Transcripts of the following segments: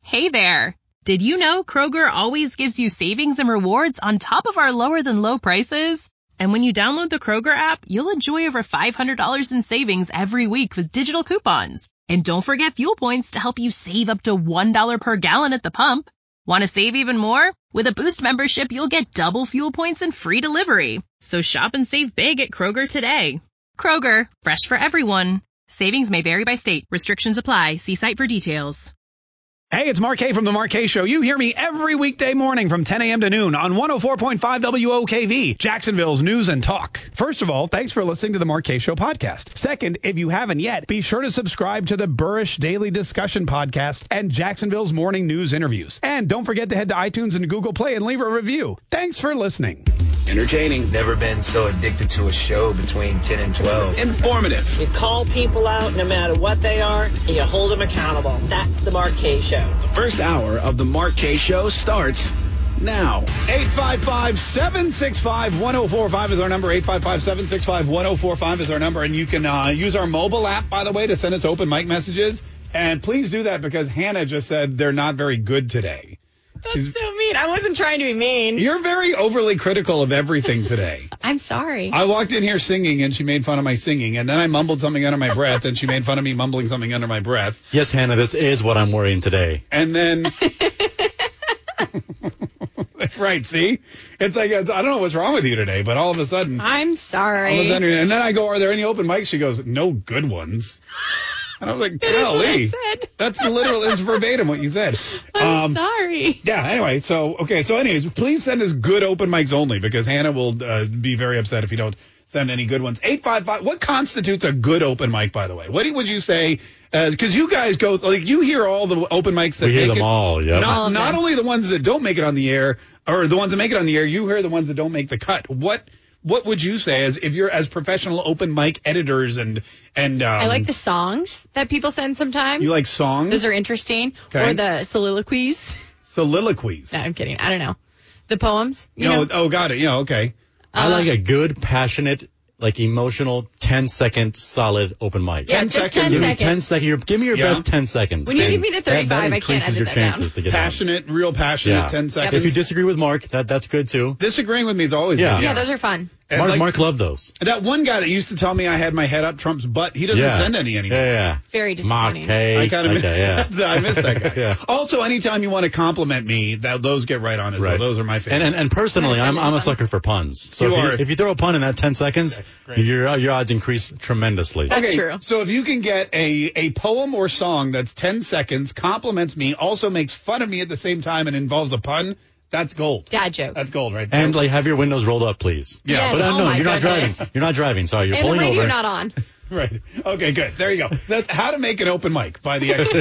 Hey there. Did you know Kroger always gives you savings and rewards on top of our lower than low prices? And when you download the Kroger app, you'll enjoy over $500 in savings every week with digital coupons. And don't forget fuel points to help you save up to $1 per gallon at the pump. Want to save even more? With a Boost membership, you'll get double fuel points and free delivery. So shop and save big at Kroger today. Kroger, fresh for everyone. Savings may vary by state. Restrictions apply. See site for details. Hey, it's Mark K from The Mark K Show. You hear me every weekday morning from 10 a.m. to noon on 104.5 WOKV, Jacksonville's News and Talk. First of all, thanks for listening to The Mark K Show podcast. Second, if you haven't yet, be sure to subscribe to the Burrish Daily Discussion podcast and Jacksonville's Morning News interviews. And don't forget to head to iTunes and Google Play and leave a review. Thanks for listening. Entertaining. Never been so addicted to a show between 10 and 12. Informative. You call people out no matter what they are, and you hold them accountable. That's the Mark K Show. The first hour of the Mark K Show starts now. 855-765-1045 is our number. 855-765-1045 is our number. And you can use our mobile app, by the way, to send us open mic messages. And please do that because Hannah just said they're not very good today. That's so mean. I wasn't trying to be mean. You're very overly critical of everything today. I'm sorry. I walked in here singing, and she made fun of my singing. And then I mumbled something under my breath, and she made fun of me mumbling something under my breath. Yes, Hannah, this is what I'm wearing today. And then... Right, see? It's like, I don't know what's wrong with you today, but all of a sudden... I'm sorry. All of a sudden, and then I go, are there any open mics? She goes, no good ones. And I was like, golly. That's literal, it's verbatim what you said. I'm sorry. Yeah, anyway, so anyways, please send us good open mics only because Hannah will be very upset if you don't send any good ones. 855, what constitutes a good open mic, by the way? What would you say? Because you guys go, like, you hear all the open mics that we hear them all, yeah. Not only the ones that don't make it on the air, or the ones that make it on the air, you hear the ones that don't make the cut. What would you say as if you're as professional open mic editors and I like the songs that people send sometimes. You like songs? Those are interesting. Okay. Or the soliloquies. Soliloquies. No, I'm kidding. I don't know. The poems. Oh, got it. Yeah, okay. I like a good, passionate, like emotional 10-second solid open mic. Yeah, just 10 seconds. 10 seconds. Give me your best 10 seconds. When you give me the 35, that I can't edit your that chances down. to get passionate, real passionate, 10 seconds. If you disagree with Mark, that's good too. Disagreeing with me is always good. Yeah, those are fun. Mark loved those. That one guy that used to tell me I had my head up Trump's butt, he doesn't send any anymore. Yeah. It's very disappointing. I kind of I miss that guy. Yeah. Also, anytime you want to compliment me, those get right on as well. Those are my favorite. And personally, I'm a sucker for puns. So if you throw a pun in that 10 seconds, your odds increase tremendously. That's true. So if you can get a poem or song that's 10 seconds, compliments me, also makes fun of me at the same time and involves a pun, that's gold. Dad joke. That's gold right there. And have your windows rolled up, please. Yeah. Yes, But no, you're not goodness. driving. You're not driving. Sorry, you're And pulling the radio over. not on. Right. Okay, good. There you go. That's how to make an open mic by the expert.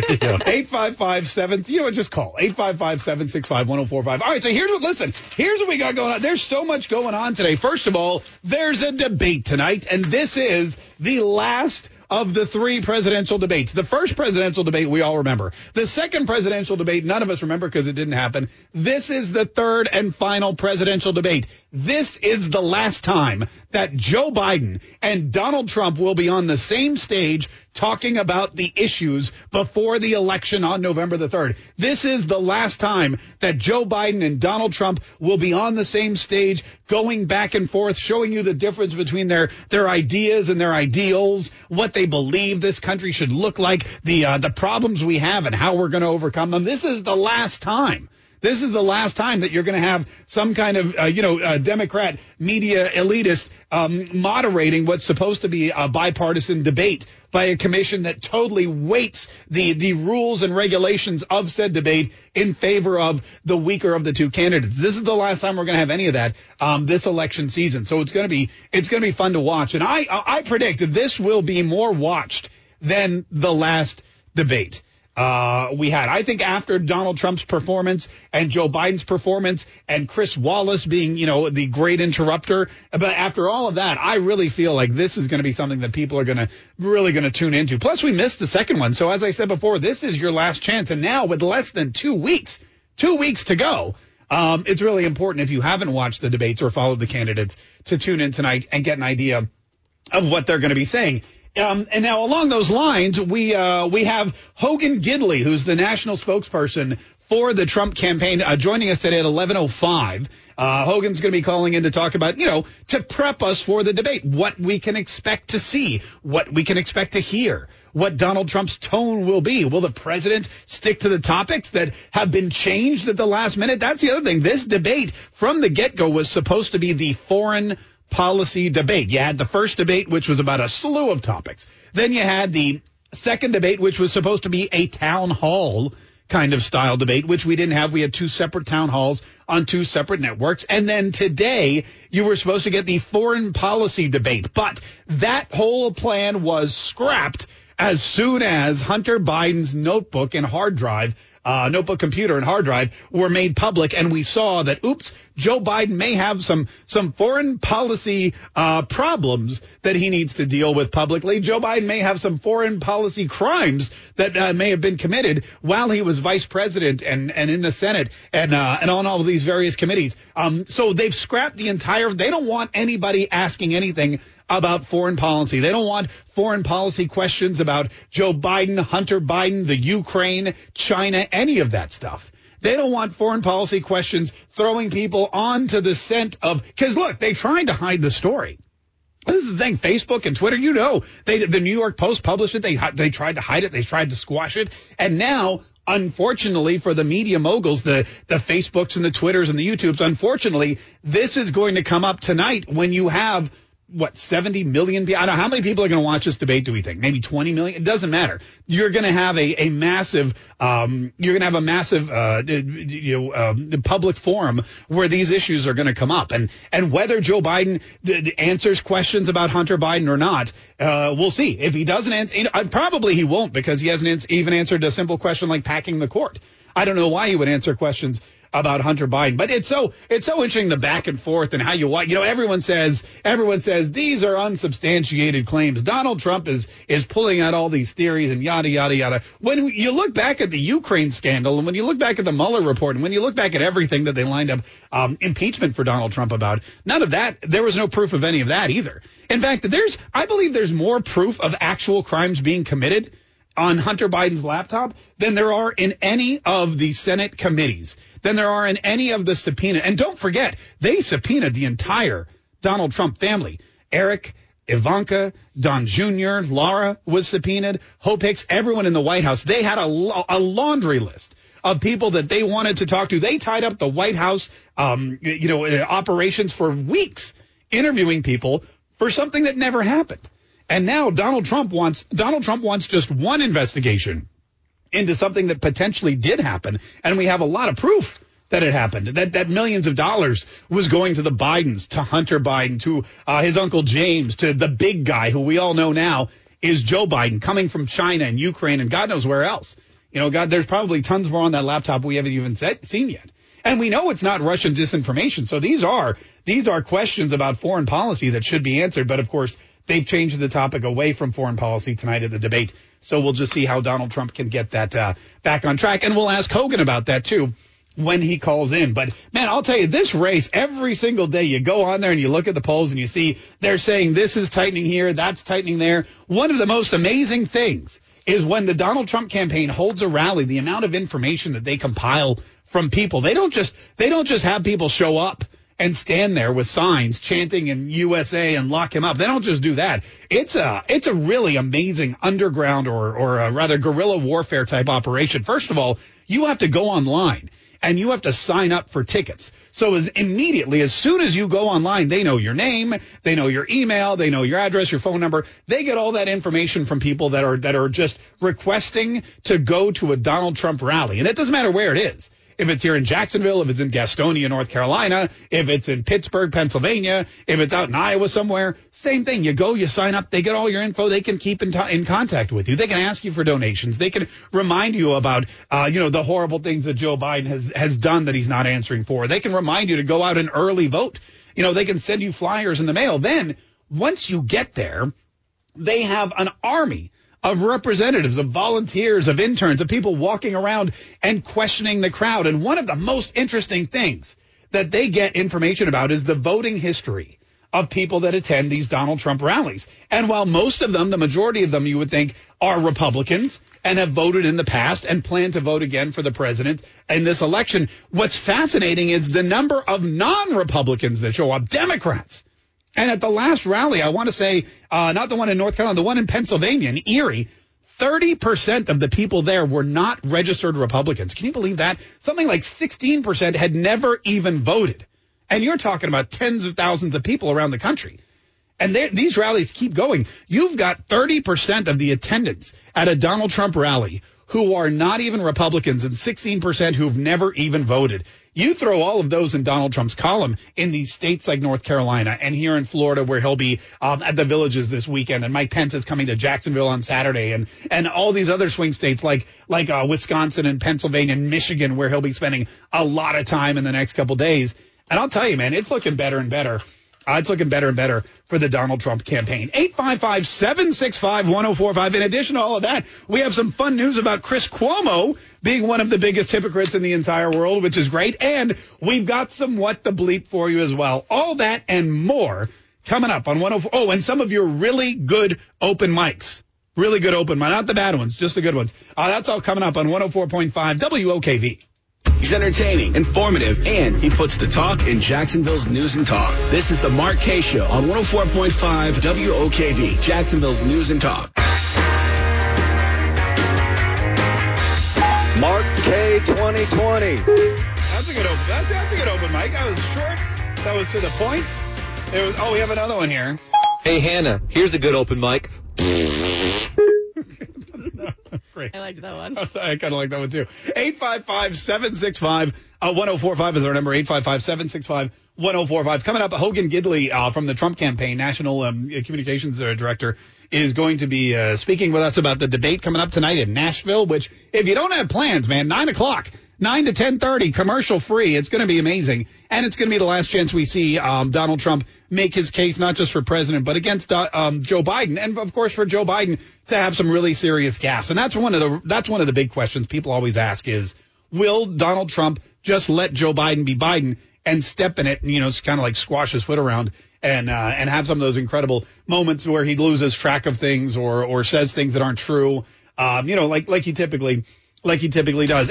855-7, you know what, just call. 855-765-1045. All right, so here's what we got going on. There's so much going on today. First of all, there's a debate tonight, and this is the last of the three presidential debates. The first presidential debate we all remember. The second presidential debate, none of us remember because it didn't happen. This is the third and final presidential debate. This is the last time that Joe Biden and Donald Trump will be on the same stage talking about the issues before the election on November the 3rd. This is the last time that Joe Biden and Donald Trump will be on the same stage going back and forth, showing you the difference between their ideas and their ideals, what they believe this country should look like, the problems we have and how we're going to overcome them. This is the last time. This is the last time that you're going to have some kind of, Democrat media elitist moderating what's supposed to be a bipartisan debate by a commission that totally weights the rules and regulations of said debate in favor of the weaker of the two candidates. This is the last time we're going to have any of that this election season. So it's going to be fun to watch. And I predict that this will be more watched than the last debate we had. I think after Donald Trump's performance and Joe Biden's performance and Chris Wallace being, the great interrupter, but after all of that, I really feel like this is going to be something that people are really going to tune into. Plus, we missed the second one. So as I said before, this is your last chance. And now with less than 2 weeks to go, it's really important if you haven't watched the debates or followed the candidates to tune in tonight and get an idea of what they're going to be saying. And now along those lines, we have Hogan Gidley, who's the national spokesperson for the Trump campaign, joining us today at 11:05. Hogan's going to be calling in to talk about, to prep us for the debate, what we can expect to see, what we can expect to hear, what Donald Trump's tone will be. Will the president stick to the topics that have been changed at the last minute? That's the other thing. This debate from the get-go was supposed to be the foreign policy debate. You had the first debate, which was about a slew of topics. Then you had the second debate, which was supposed to be a town hall kind of style debate, which we didn't have. We had two separate town halls on two separate networks. And then today you were supposed to get the foreign policy debate. But that whole plan was scrapped as soon as Hunter Biden's notebook and hard drive, notebook computer and hard drive were made public. And we saw that, Joe Biden may have some foreign policy problems that he needs to deal with publicly. Joe Biden may have some foreign policy crimes that may have been committed while he was vice president and in the Senate and on all of these various committees. So they've scrapped the entire. They don't want anybody asking anything about foreign policy. They don't want foreign policy questions about Joe Biden, Hunter Biden, the Ukraine, China, any of that stuff. They don't want foreign policy questions throwing people onto the scent of, because look, they tried to hide the story. This is the thing. Facebook and Twitter, the New York Post published it. They tried to hide it. They tried to squash it. And now, unfortunately for the media moguls, the Facebooks and the Twitters and the YouTubes, unfortunately, this is going to come up tonight when you have 70 million people? I don't know how many people are going to watch this debate. Do we think maybe 20 million? It doesn't matter. You're going to have a massive, public forum where these issues are going to come up, and whether Joe Biden answers questions about Hunter Biden or not, we'll see. If he doesn't answer, probably he won't, because he hasn't even answered a simple question like packing the court. I don't know why he would answer questions about Hunter Biden. But it's so interesting, the back and forth and how everyone says these are unsubstantiated claims. Donald Trump is pulling out all these theories and yada, yada, yada. When you look back at the Ukraine scandal, and when you look back at the Mueller report, and when you look back at everything that they lined up impeachment for Donald Trump about, none of that, there was no proof of any of that either. In fact, I believe there's more proof of actual crimes being committed on Hunter Biden's laptop than there are in any of the Senate committees, than there are in any of the subpoena. And don't forget, they subpoenaed the entire Donald Trump family. Eric, Ivanka, Don Jr., Laura was subpoenaed, Hope Hicks, everyone in the White House. They had a laundry list of people that they wanted to talk to. They tied up the White House, operations for weeks, interviewing people for something that never happened. And now Donald Trump wants just one investigation into something that potentially did happen. And we have a lot of proof that it happened, that millions of dollars was going to the Bidens, to Hunter Biden, to his uncle James, to the big guy who we all know now is Joe Biden, coming from China and Ukraine and God knows where else. There's probably tons more on that laptop we haven't even seen yet. And we know it's not Russian disinformation. So these are questions about foreign policy that should be answered. But of course, they've changed the topic away from foreign policy tonight at the debate. So we'll just see how Donald Trump can get that back on track. And we'll ask Hogan about that, too, when he calls in. But, man, I'll tell you, this race, every single day you go on there and you look at the polls and you see they're saying this is tightening here, that's tightening there. One of the most amazing things is when the Donald Trump campaign holds a rally, the amount of information that they compile from people. They don't just have people show up and stand there with signs chanting in USA and lock him up. They don't just do that. It's a really amazing underground or a rather guerrilla warfare type operation. First of all, you have to go online and you have to sign up for tickets. So immediately, as soon as you go online, they know your name, they know your email, they know your address, your phone number. They get all that information from people that are just requesting to go to a Donald Trump rally. And it doesn't matter where it is. If it's here in Jacksonville, if it's in Gastonia, North Carolina, if it's in Pittsburgh, Pennsylvania, if it's out in Iowa somewhere, same thing. You go, you sign up, they get all your info. They can keep in contact with you. They can ask you for donations. They can remind you about, the horrible things that Joe Biden has done that he's not answering for. They can remind you to go out and early vote. They can send you flyers in the mail. Then once you get there, they have an army of representatives, of volunteers, of interns, of people walking around and questioning the crowd. And one of the most interesting things that they get information about is the voting history of people that attend these Donald Trump rallies. And while most of them, the majority of them, you would think are Republicans and have voted in the past and plan to vote again for the president in this election, what's fascinating is the number of non-Republicans that show up, Democrats. And at the last rally, I want to say, not the one in North Carolina, the one in Pennsylvania, in Erie, 30% of the people there were not registered Republicans. Can you believe that? Something like 16% had never even voted. And you're talking about tens of thousands of people around the country. And these rallies keep going. You've got 30% of the attendants at a Donald Trump rally who are not even Republicans and 16% who've never even voted. You throw all of those in Donald Trump's column in these states like North Carolina and here in Florida where he'll be at the Villages this weekend, and Mike Pence is coming to Jacksonville on Saturday, and all these other swing states like Wisconsin and Pennsylvania and Michigan where he'll be spending a lot of time in the next couple days. And I'll tell you, man, it's looking better and better. It's looking better and better for the Donald Trump campaign. 855-765-1045. In addition to all of that, we have some fun news about Chris Cuomo being one of the biggest hypocrites in the entire world, which is great. And we've got some what the bleep for you as well. All that and more coming up on 104. Oh, and some of your really good open mics. Really good open mics. Not the bad ones, just the good ones. That's all coming up on 104.5 WOKV. He's entertaining, informative, and he puts the talk in Jacksonville's news and talk. This is the Mark Kaye Show on 104.5 WOKV, Jacksonville's news and talk. Mark Kaye 2020. That's a good open. That's a good open mic. That was short. That was to the point. We have another one here. Hey Hannah, here's a good open mic. I liked that one. I kind of like that one, too. 855-765-1045 is our number, 855-765-1045. Coming up, Hogan Gidley from the Trump campaign, National Communications Director, is going to be speaking with us about the debate coming up tonight in Nashville, which, if you don't have plans, man, 9 o'clock. 9 to 10:30, commercial free. It's going to be amazing. And it's going to be the last chance we see Donald Trump make his case, not just for president, but against Joe Biden. And, of course, for Joe Biden to have some really serious gaffes. And that's one of the big questions people always ask is, will Donald Trump just let Joe Biden be Biden and step in it and, kind of like squash his foot around and have some of those incredible moments where he loses track of things or says things that aren't true, like he typically does.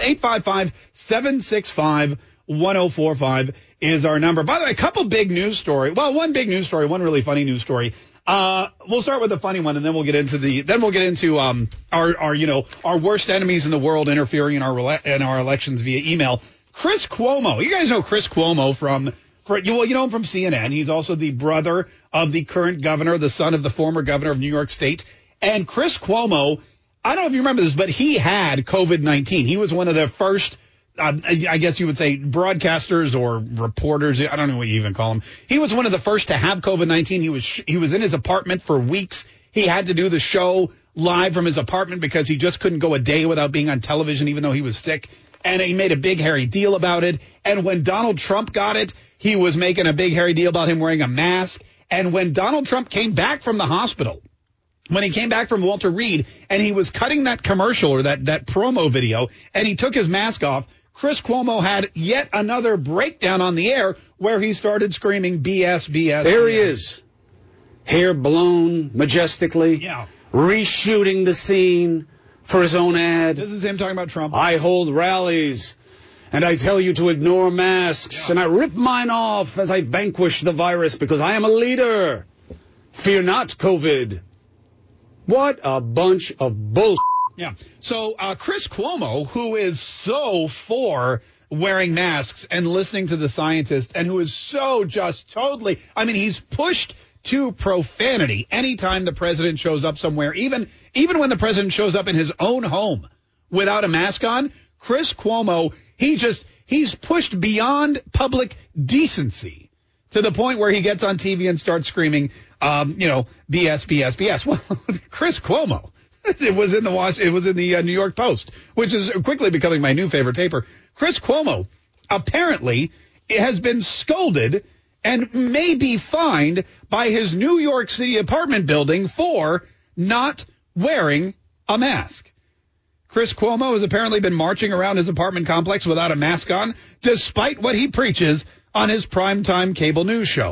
855-765-1045 is our number. By the way, a couple big news story. Well, one big news story, one really funny news story. We'll start with the funny one, and then we'll get into our worst enemies in the world interfering in our elections via email. Chris Cuomo. You guys know Chris Cuomo you know him from CNN. He's also the brother of the current governor, the son of the former governor of New York State. And Chris Cuomo, I don't know if you remember this, but he had COVID-19. He was one of the first, I guess you would say, broadcasters or reporters. I don't know what you even call them. He was one of the first to have COVID-19. He was in his apartment for weeks. He had to do the show live from his apartment because he just couldn't go a day without being on television, even though he was sick. And he made a big, hairy deal about it. And when Donald Trump got it, he was making a big, hairy deal about him wearing a mask. And when Donald Trump came back from the hospital, when he came back from Walter Reed and he was cutting that commercial or that promo video and he took his mask off, Chris Cuomo had yet another breakdown on the air where he started screaming BS, BS. There BS. He is. Hair blown majestically. Yeah. Reshooting the scene for his own ad. This is him talking about Trump. I hold rallies and I tell you to ignore masks and I rip mine off as I vanquish the virus because I am a leader. Fear not, COVID. What a bunch of bullshit. Yeah. So Chris Cuomo, who is so for wearing masks and listening to the scientists and who is so just totally, he's pushed to profanity anytime the president shows up somewhere, even when the president shows up in his own home without a mask on, Chris Cuomo, he's pushed beyond public decency to the point where he gets on TV and starts screaming, BS, BS, BS. Well, Chris Cuomo, it was in the New York Post, which is quickly becoming my new favorite paper. Chris Cuomo apparently has been scolded and may be fined by his New York City apartment building for not wearing a mask. Chris Cuomo has apparently been marching around his apartment complex without a mask on, despite what he preaches on his primetime cable news show.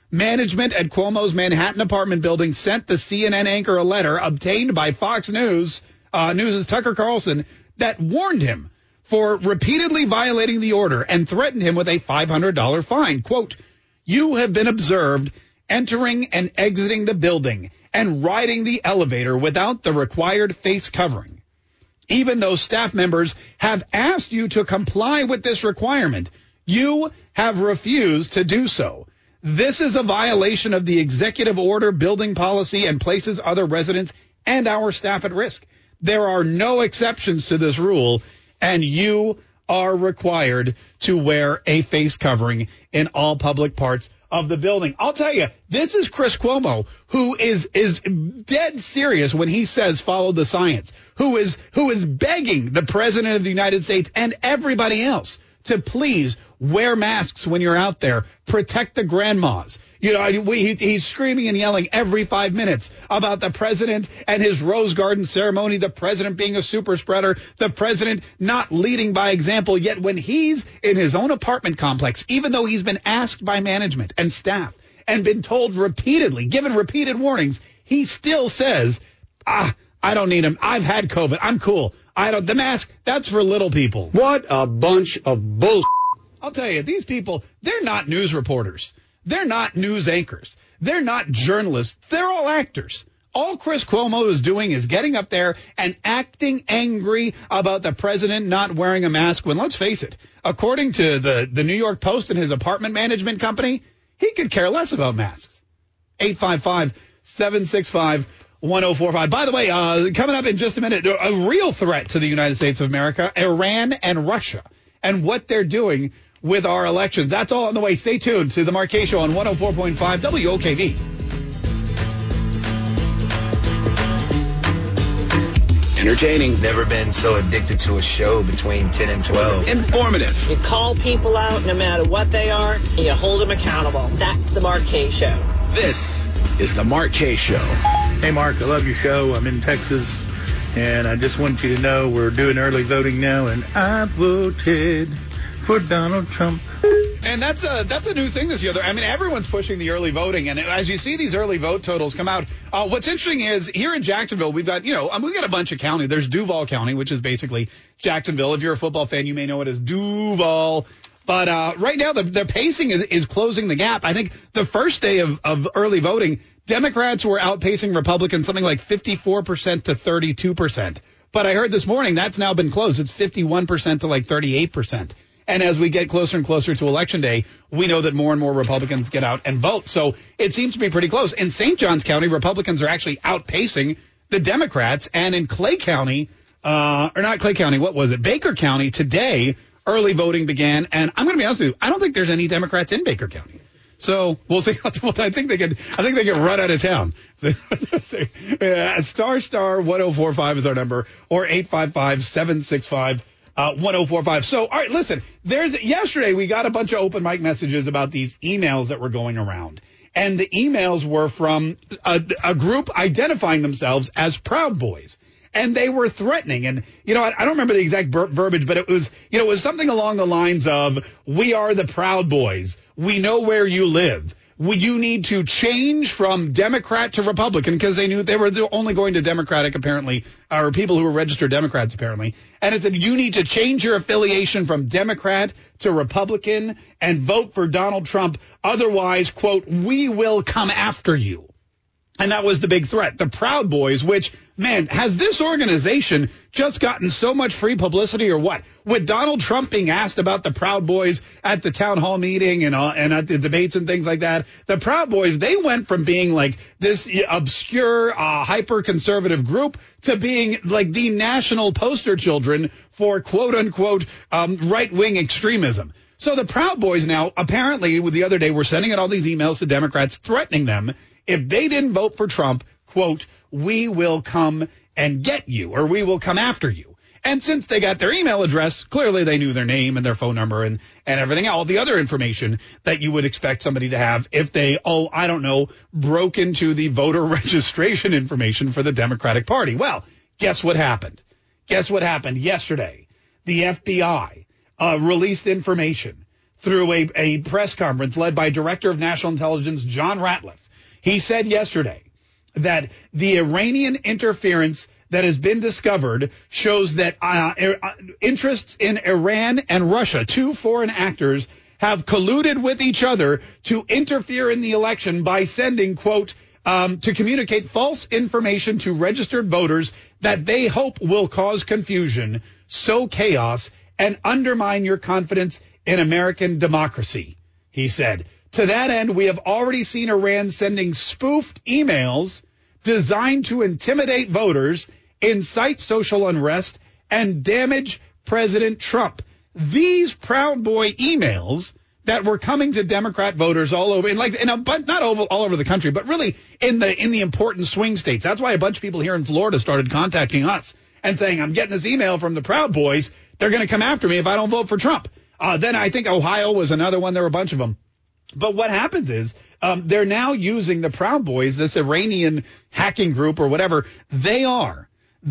management at Cuomo's Manhattan apartment building sent the CNN anchor a letter obtained by Fox News' Tucker Carlson that warned him for repeatedly violating the order and threatened him with a $500 fine. Quote, "You have been observed entering and exiting the building and riding the elevator without the required face covering. Even though staff members have asked you to comply with this requirement, you have refused to do so. This is a violation of the executive order, building policy, and places other residents and our staff at risk. There are no exceptions to this rule, and you are required to wear a face covering in all public parts of the building." I'll tell you, this is Chris Cuomo, who is dead serious when he says follow the science, who is begging the president of the United States and everybody else to please wear masks when you're out there, protect the grandmas. You know, he's screaming and yelling every 5 minutes about the president and his Rose Garden ceremony, the president being a super spreader, the president not leading by example. Yet when he's in his own apartment complex, even though he's been asked by management and staff and been told repeatedly, given repeated warnings, he still says, I don't need him. I've had COVID. I'm cool. The mask, that's for little people. What a bunch of bullshit. I'll tell you, these people, they're not news reporters. They're not news anchors. They're not journalists. They're all actors. All Chris Cuomo is doing is getting up there and acting angry about the president not wearing a mask when, let's face it, according to the New York Post and his apartment management company, he could care less about masks. 855-765-1045. By the way, coming up in just a minute, a real threat to the United States of America, Iran and Russia, and what they're doing with our elections. That's all on the way. Stay tuned to the Mark Kaye Show on 104.5 WOKV. Entertaining. Never been so addicted to a show between 10 and 12. Informative. You call people out no matter what they are, and you hold them accountable. That's the Mark Kaye Show. This is the Mark Kaye Show. Hey, Mark, I love your show. I'm in Texas, and I just want you to know we're doing early voting now, and I voted for Donald Trump. And that's a new thing this year. I mean, everyone's pushing the early voting, and as you see these early vote totals come out, what's interesting is here in Jacksonville, we've got a bunch of county. There's Duval County, which is basically Jacksonville. If you're a football fan, you may know it as Duval. But right now, the pacing is closing the gap. I think the first day of early voting, Democrats were outpacing Republicans something like 54% to 32%. But I heard this morning that's now been closed. It's 51% to like 38%. And as we get closer and closer to Election Day, we know that more and more Republicans get out and vote. So it seems to be pretty close. In St. Johns County, Republicans are actually outpacing the Democrats. And in Clay County, Baker County, today, early voting began. And I'm going to be honest with you, I don't think there's any Democrats in Baker County. So we'll see. I think they get run out of town. **1045 is our number, or 855-765 1045. So, all right, listen, yesterday we got a bunch of open mic messages about these emails that were going around. And the emails were from a group identifying themselves as Proud Boys. And they were threatening. And, I don't remember the exact verbiage, but it was something along the lines of, we are the Proud Boys. We know where you live. You need to change from Democrat to Republican, because they knew they were only going to Democratic, apparently, or people who were registered Democrats, apparently. And it said, you need to change your affiliation from Democrat to Republican and vote for Donald Trump. Otherwise, quote, we will come after you. And that was the big threat. The Proud Boys, which, man, has this organization just gotten so much free publicity or what? With Donald Trump being asked about the Proud Boys at the town hall meeting and at the debates and things like that, the Proud Boys, they went from being like this obscure, hyper-conservative group to being like the national poster children for quote-unquote right-wing extremism. So the Proud Boys now, apparently, the other day, were sending out all these emails to Democrats threatening them. If they didn't vote for Trump, quote, we will come and get you, or we will come after you. And since they got their email address, clearly they knew their name and their phone number and everything, all the other information that you would expect somebody to have if they, broke into the voter registration information for the Democratic Party. Well, guess what happened? Yesterday, the FBI released information through a press conference led by Director of National Intelligence John Ratliff. He said yesterday that the Iranian interference that has been discovered shows that interests in Iran and Russia, two foreign actors, have colluded with each other to interfere in the election by sending, quote, to communicate false information to registered voters that they hope will cause confusion, sow chaos, and undermine your confidence in American democracy, he said. To that end, we have already seen Iran sending spoofed emails designed to intimidate voters, incite social unrest, and damage President Trump. These Proud Boy emails that were coming to Democrat voters all over, not all over the country, but really in the important swing states. That's why a bunch of people here in Florida started contacting us and saying, I'm getting this email from the Proud Boys. They're going to come after me if I don't vote for Trump. Then I think Ohio was another one. There were a bunch of them. But what happens is they're now using the Proud Boys, this Iranian hacking group or whatever. They are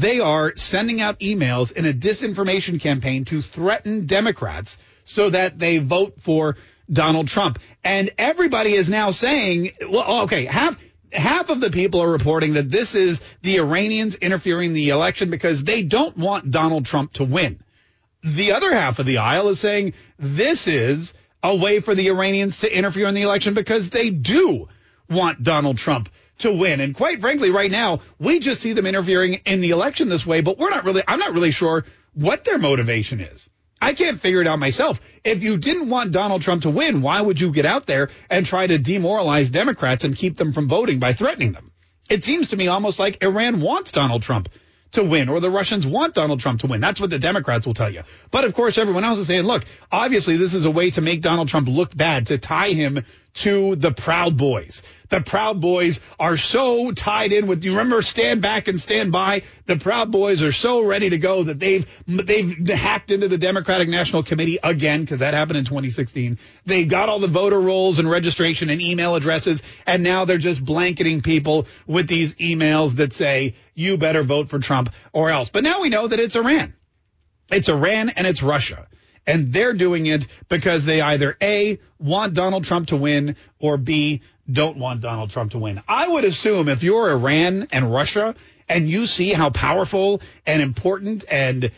sending out emails in a disinformation campaign to threaten Democrats so that they vote for Donald Trump. And everybody is now saying, well, okay, half of the people are reporting that this is the Iranians interfering in the election because they don't want Donald Trump to win. The other half of the aisle is saying this is a way for the Iranians to interfere in the election because they do want Donald Trump to win. And quite frankly, right now, we just see them interfering in the election this way, but I'm not really sure what their motivation is. I can't figure it out myself. If you didn't want Donald Trump to win, why would you get out there and try to demoralize Democrats and keep them from voting by threatening them? It seems to me almost like Iran wants Donald Trump to win, or the Russians want Donald Trump to win. That's what the Democrats will tell you. But, of course, everyone else is saying, look, obviously this is a way to make Donald Trump look bad, to tie him to the Proud Boys. The Proud Boys are so tied in with, you remember Stand Back and Stand By? The Proud Boys are so ready to go that they've hacked into the Democratic National Committee again, because that happened in 2016. They got all the voter rolls and registration and email addresses, and now they're just blanketing people with these emails that say, you better vote for Trump or else. But now we know that it's Iran. It's Iran and it's Russia. And they're doing it because they either A, want Donald Trump to win, or B, don't want Donald Trump to win. I would assume if you're Iran and Russia and you see how powerful and important and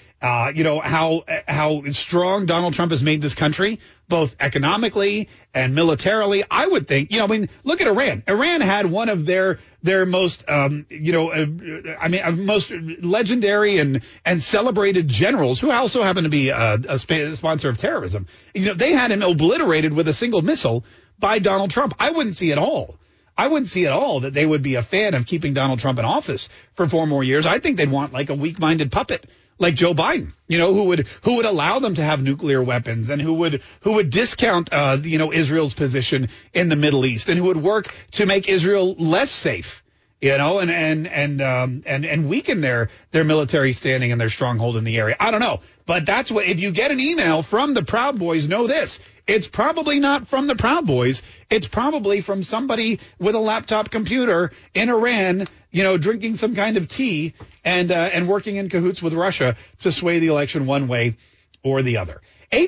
how strong Donald Trump has made this country, both economically and militarily, I would think, look at Iran. Iran had one of their most, most legendary and celebrated generals, who also happen to be a sponsor of terrorism. They had him obliterated with a single missile by Donald Trump. I wouldn't see at all that they would be a fan of keeping Donald Trump in office for 4 more years. I think they'd want like a weak-minded puppet like Joe Biden, who would allow them to have nuclear weapons, and who would discount Israel's position in the Middle East, and who would work to make Israel less safe, and weaken their military standing and their stronghold in the area. I don't know, but that's what, if you get an email from the Proud Boys, know this. It's probably not from the Proud Boys. It's probably from somebody with a laptop computer in Iran, drinking some kind of tea and working in cahoots with Russia to sway the election one way or the other.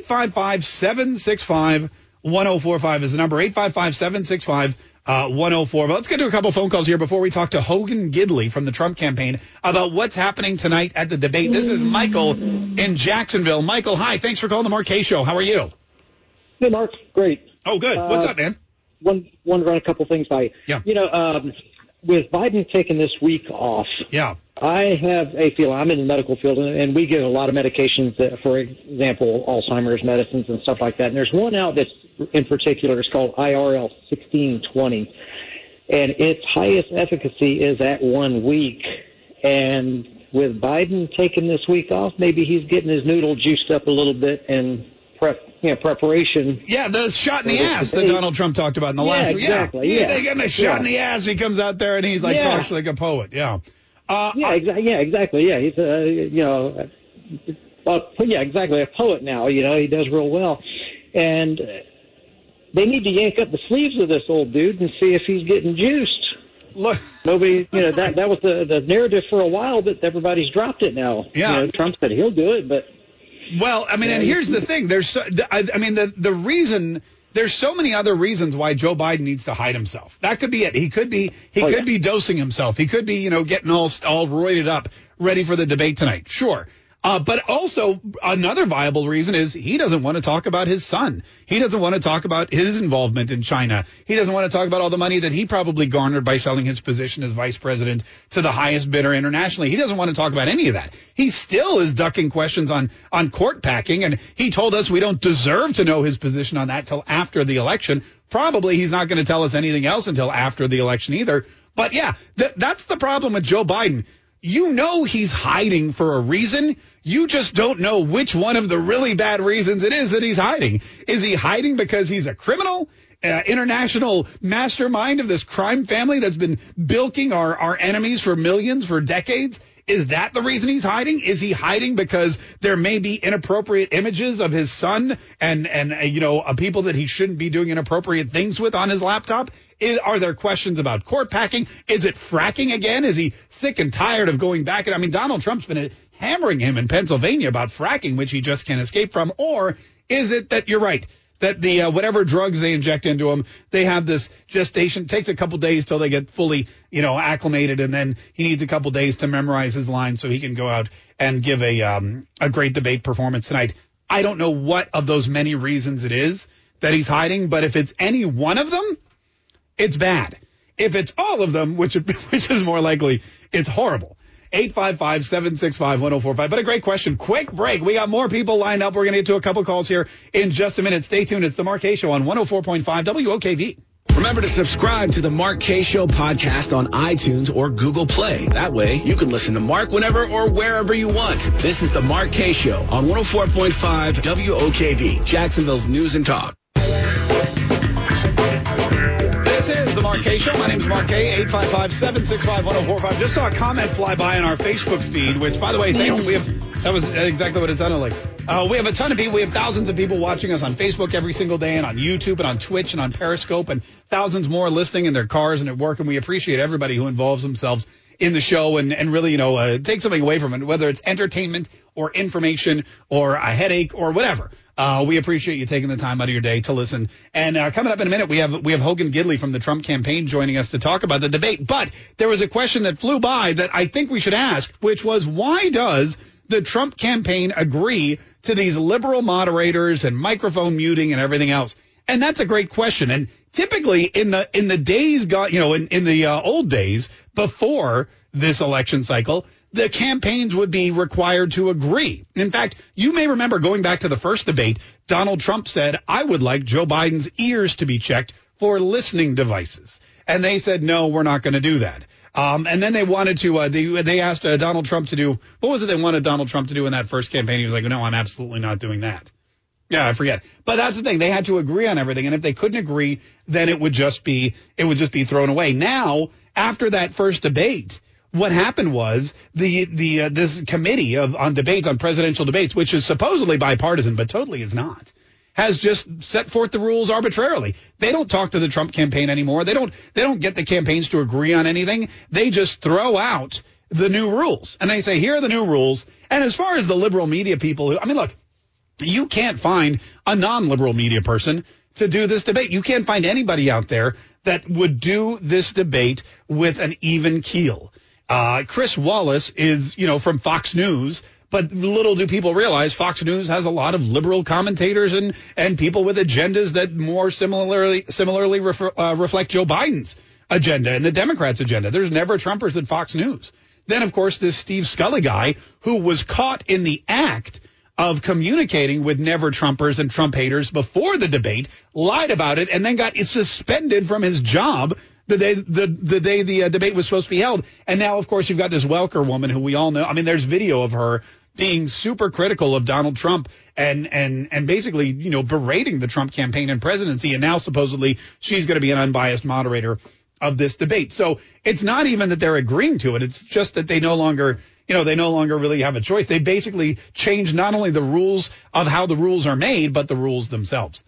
855-765-1045 is the number. 855-765-1045. Let's get to a couple phone calls here before we talk to Hogan Gidley from the Trump campaign about what's happening tonight at the debate. This is Michael in Jacksonville. Michael, hi. Thanks for calling the Mark Kaye Show. How are you? Hey, Mark. Great. Oh, good. What's up, man? Want to run a couple things by you. Yeah. With Biden taking this week off, I have a feeling, I'm in the medical field, and we give a lot of medications, for example, Alzheimer's medicines and stuff like that. And there's one out that's in particular, it's called IRL 1620, and its highest efficacy is at 1 week. And with Biden taking this week off, maybe he's getting his noodle juiced up a little bit and preparation. Yeah, the shot in the ass that Donald Trump talked about in the last week. Exactly. Yeah, they get him a shot in the ass. He comes out there and he's like talks like a poet. Yeah. Exactly. Yeah, he's exactly, a poet now. He does real well, and they need to yank up the sleeves of this old dude and see if he's getting juiced. Look, nobody, that was the narrative for a while, but everybody's dropped it now. Yeah, Trump said he'll do it, but. Well, I mean, and here's the thing. There's so many other reasons why Joe Biden needs to hide himself. That could be it. He could be dosing himself. He could be, getting all roided up, ready for the debate tonight. Sure. But also another viable reason is he doesn't want to talk about his son. He doesn't want to talk about his involvement in China. He doesn't want to talk about all the money that he probably garnered by selling his position as vice president to the highest bidder internationally. He doesn't want to talk about any of that. He still is ducking questions on court packing, and he told us we don't deserve to know his position on that till after the election. Probably he's not going to tell us anything else until after the election either. But yeah, that's the problem with Joe Biden. You know he's hiding for a reason. You just don't know which one of the really bad reasons it is that he's hiding. Is he hiding because he's a criminal, international mastermind of this crime family that's been bilking our enemies for millions for decades? Is that the reason he's hiding? Is he hiding because there may be inappropriate images of his son and people that he shouldn't be doing inappropriate things with on his laptop? Are there questions about court packing? Is it fracking again? Is he sick and tired of going back? I mean, Donald Trump's been hammering him in Pennsylvania about fracking, which he just can't escape from. Or is it that you're right, that the whatever drugs they inject into him, they have this gestation. It takes a couple days till they get fully, acclimated, and then he needs a couple days to memorize his lines so he can go out and give a great debate performance tonight. I don't know what of those many reasons it is that he's hiding, but if it's any one of them, it's bad. If it's all of them, which is more likely, it's horrible. 855-765-1045. But a great question. Quick break. We got more people lined up. We're going to get to a couple calls here in just a minute. Stay tuned. It's the Mark Kaye Show on 104.5 WOKV. Remember to subscribe to the Mark Kaye Show podcast on iTunes or Google Play. That way, you can listen to Mark whenever or wherever you want. This is the Mark Kaye Show on 104.5 WOKV, Jacksonville's News and Talk. This is the Mark Kaye Show. My name is Mark Kaye, 855-765-1045. Just saw a comment fly by on our Facebook feed, which, by the way, thanks. That was exactly what it sounded like. We have a ton of people. We have thousands of people watching us on Facebook every single day, and on YouTube and on Twitch and on Periscope, and thousands more listening in their cars and at work. And we appreciate everybody who involves themselves in the show and really, take something away from it, whether it's entertainment or information or a headache or whatever. We appreciate you taking the time out of your day to listen. And coming up in a minute, we have Hogan Gidley from the Trump campaign joining us to talk about the debate. But there was a question that flew by that I think we should ask, which was, why does the Trump campaign agree to these liberal moderators and microphone muting and everything else? And that's a great question. And typically in the days, in the old days before this election cycle, the campaigns would be required to agree. In fact, you may remember going back to the first debate, Donald Trump said, I would like Joe Biden's ears to be checked for listening devices. And they said, no, we're not going to do that. And then they wanted to, they asked Donald Trump to do, what was it they wanted Donald Trump to do in that first campaign? He was like, no, I'm absolutely not doing that. Yeah, I forget. But that's the thing. They had to agree on everything. And if they couldn't agree, then it would just be thrown away. Now, after that first debate, what happened was this committee on debates, on presidential debates, which is supposedly bipartisan, but totally is not, has just set forth the rules arbitrarily. They don't talk to the Trump campaign anymore. They don't get the campaigns to agree on anything. They just throw out the new rules. And they say, here are the new rules. And as far as the liberal media people, look, you can't find a non-liberal media person to do this debate. You can't find anybody out there that would do this debate with an even keel. Chris Wallace is, from Fox News, but little do people realize Fox News has a lot of liberal commentators and people with agendas that more similarly reflect Joe Biden's agenda and the Democrats' agenda. There's never Trumpers at Fox News. Then, of course, this Steve Scully guy who was caught in the act of communicating with never Trumpers and Trump haters before the debate, lied about it, and then got suspended from his job the day the debate was supposed to be held. And now, of course, you've got this Welker woman who we all know. There's video of her being super critical of Donald Trump and basically, berating the Trump campaign and presidency. And now supposedly she's going to be an unbiased moderator of this debate. So it's not even that they're agreeing to it. It's just that they no longer really have a choice. They basically changed not only the rules of how the rules are made, but the rules themselves.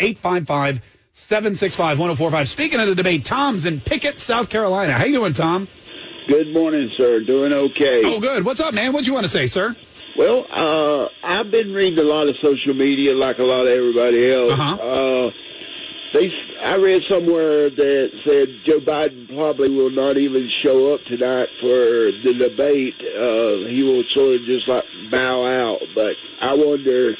855-765-1045. Speaking of the debate, Tom's in Pickett, South Carolina. How you doing, Tom? Good morning, sir. Doing okay. Oh, good. What's up, man? What do you want to say, sir? Well, I've been reading a lot of social media like a lot of everybody else. I read somewhere that said Joe Biden probably will not even show up tonight for the debate. He will sort of just like bow out. But I wonder,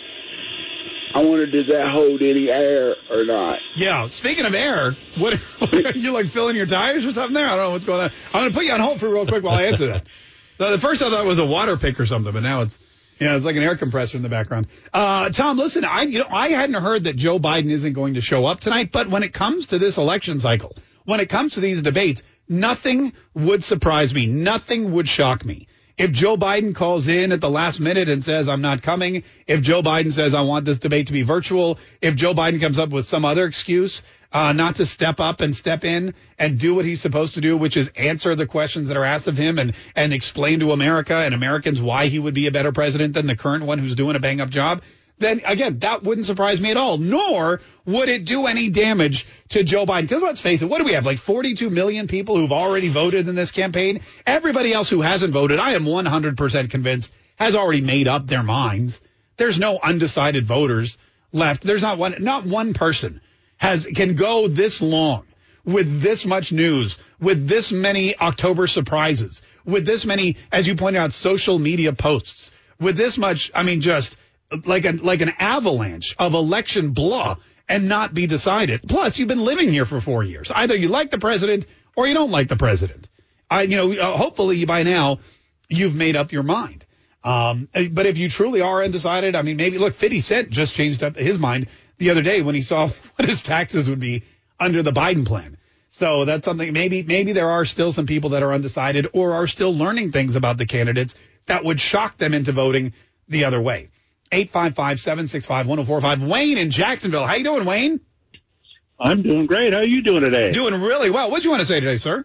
does that hold any air or not? Yeah. Speaking of air, what are you like filling your tires or something there? I don't know what's going on. I'm going to put you on hold for real quick while I answer that. The first I thought it was a water pick or something, but now it's like an air compressor in the background. Tom, listen, I hadn't heard that Joe Biden isn't going to show up tonight, but when it comes to this election cycle, when it comes to these debates, nothing would surprise me. Nothing would shock me. If Joe Biden calls in at the last minute and says, I'm not coming, if Joe Biden says, I want this debate to be virtual, if Joe Biden comes up with some other excuse not to step up and step in and do what he's supposed to do, which is answer the questions that are asked of him and explain to America and Americans why he would be a better president than the current one who's doing a bang-up job, then, again, that wouldn't surprise me at all, nor would it do any damage to Joe Biden. Because let's face it, what do we have, like 42 million people who've already voted in this campaign? Everybody else who hasn't voted, I am 100% convinced, has already made up their minds. There's no undecided voters left. There's not one person can go this long with this much news, with this many October surprises, with this many, as you pointed out, social media posts, with this much, just like an avalanche of election blah and not be decided. Plus, you've been living here for 4 years. Either you like the president or you don't like the president. Hopefully by now you've made up your mind. But if you truly are undecided, maybe, look, 50 Cent just changed up his mind the other day when he saw what his taxes would be under the Biden plan. So that's something, maybe there are still some people that are undecided or are still learning things about the candidates that would shock them into voting the other way. 855-765-1045. Wayne in Jacksonville. How you doing, Wayne? I'm doing great. How are you doing today? Doing really well. What do you want to say today, sir?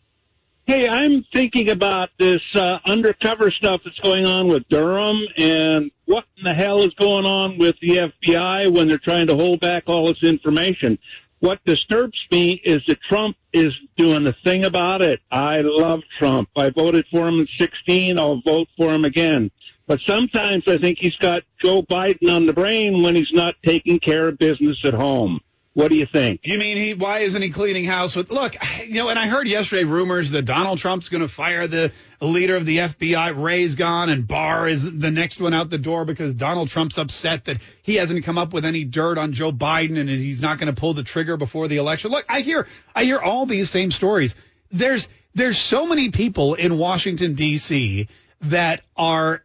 Hey, I'm thinking about this undercover stuff that's going on with Durham and what in the hell is going on with the FBI when they're trying to hold back all this information. What disturbs me is that Trump is doing the thing about it. I love Trump. I voted for him in 2016. I'll vote for him again. But sometimes I think he's got Joe Biden on the brain when he's not taking care of business at home. What do you think? You mean why isn't he cleaning house with? Look, and I heard yesterday rumors that Donald Trump's going to fire the leader of the FBI. Wray's gone, and Barr is the next one out the door because Donald Trump's upset that he hasn't come up with any dirt on Joe Biden and he's not going to pull the trigger before the election. Look, I hear all these same stories. There's so many people in Washington D.C. that are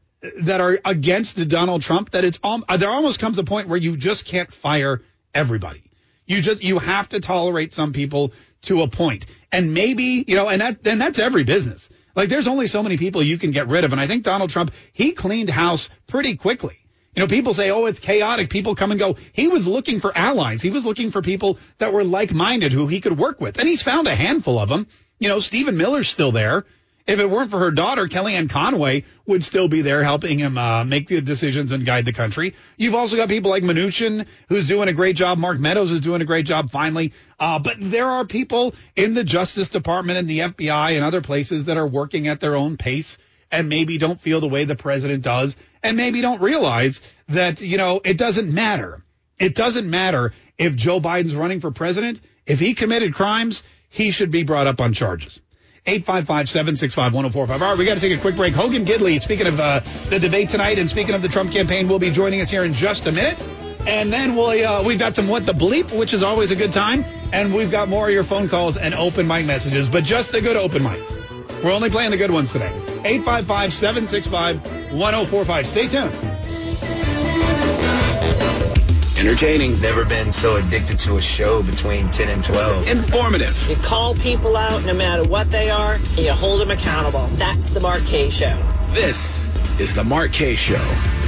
against Donald Trump that there almost comes a point where you just can't fire everybody. You have to tolerate some people to a point. And maybe, and that's every business. Like, there's only so many people you can get rid of. And I think Donald Trump, he cleaned house pretty quickly. People say, oh, it's chaotic. People come and go. He was looking for allies. He was looking for people that were like-minded who he could work with. And he's found a handful of them. Stephen Miller's still there. If it weren't for her daughter, Kellyanne Conway would still be there helping him make the decisions and guide the country. You've also got people like Mnuchin, who's doing a great job. Mark Meadows is doing a great job finally. But there are people in the Justice Department and the FBI and other places that are working at their own pace and maybe don't feel the way the president does and maybe don't realize that, it doesn't matter. It doesn't matter if Joe Biden's running for president. If he committed crimes, he should be brought up on charges. 855-765-1045. All right, we got to take a quick break. Hogan Gidley, speaking of the debate tonight and speaking of the Trump campaign, will be joining us here in just a minute. And then we've got some What the Bleep, which is always a good time. And we've got more of your phone calls and open mic messages, but just the good open mics. We're only playing the good ones today. 855-765-1045. Stay tuned. Entertaining. Never been so addicted to a show between 10 and 12. Informative. You call people out no matter what they are, and you hold them accountable. That's the Mark Kaye Show. This is the Mark Kaye Show.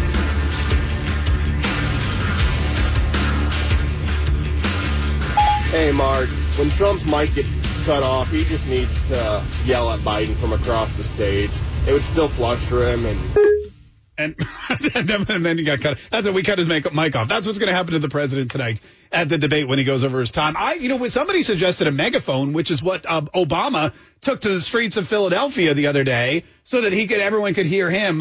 Hey, Mark. When Trump's mic gets cut off, he just needs to yell at Biden from across the stage. It would still flush for him. And And then he got cut. That's when we cut his mic off. That's what's going to happen to the president tonight at the debate when he goes over his time. When somebody suggested a megaphone, which is what Obama took to the streets of Philadelphia the other day, so that everyone could hear him,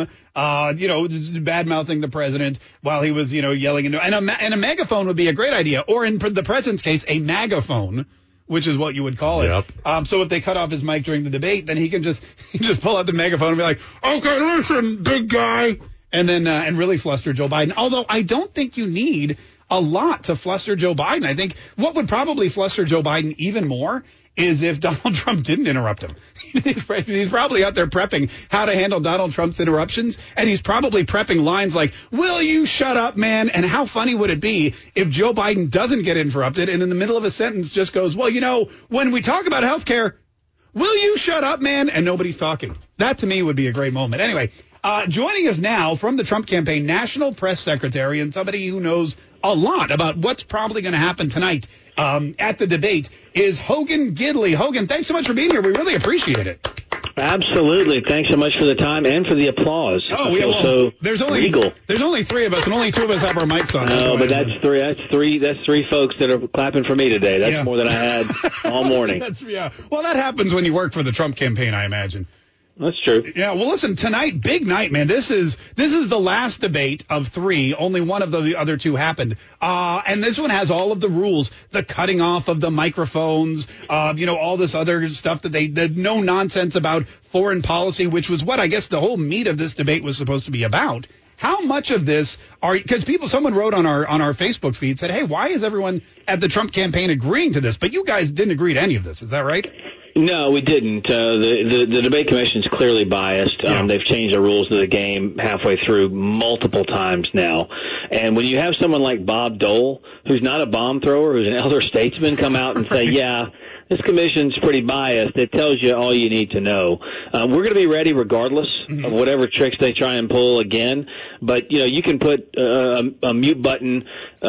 bad mouthing the president while he was, yelling. And a megaphone would be a great idea, or in the president's case, a magaphone, which is what you would call it. Yep. So if they cut off his mic during the debate, then he can just pull out the megaphone and be like, okay, listen, big guy. And then, and really fluster Joe Biden. Although I don't think you need a lot to fluster Joe Biden. I think what would probably fluster Joe Biden even more is if Donald Trump didn't interrupt him. He's probably out there prepping how to handle Donald Trump's interruptions, and he's probably prepping lines like, will you shut up, man? And how funny would it be if Joe Biden doesn't get interrupted and in the middle of a sentence just goes, well, when we talk about health care, will you shut up, man? And nobody's talking. That, to me, would be a great moment. Anyway, joining us now from the Trump campaign, National Press Secretary and somebody who knows a lot about what's probably going to happen tonight at the debate is Hogan Gidley. Hogan, thanks so much for being here. We really appreciate it. Absolutely. Thanks so much for the time and for the applause. Oh, there's only legal. There's only three of us, and only two of us have our mics on. No, but that's three folks that are clapping for me today. That's more than I had all morning. Well, that happens when you work for the Trump campaign, I imagine. That's true. Yeah, well, listen, tonight, big night, man. This is the last debate of three. Only one of the other two happened. And this one has all of the rules, the cutting off of the microphones, all this other stuff the no nonsense about foreign policy, which was what I guess the whole meat of this debate was supposed to be about. How much of this because someone wrote on our Facebook feed, said, hey, why is everyone at the Trump campaign agreeing to this? But you guys didn't agree to any of this. Is that right? No, we didn't. The debate commission is clearly biased. They've changed the rules of the game halfway through multiple times now. And when you have someone like Bob Dole, who's not a bomb thrower, who's an elder statesman, come out and say, this commission's pretty biased, it tells you all you need to know. We're going to be ready regardless of whatever tricks they try and pull again. But, you can put a mute button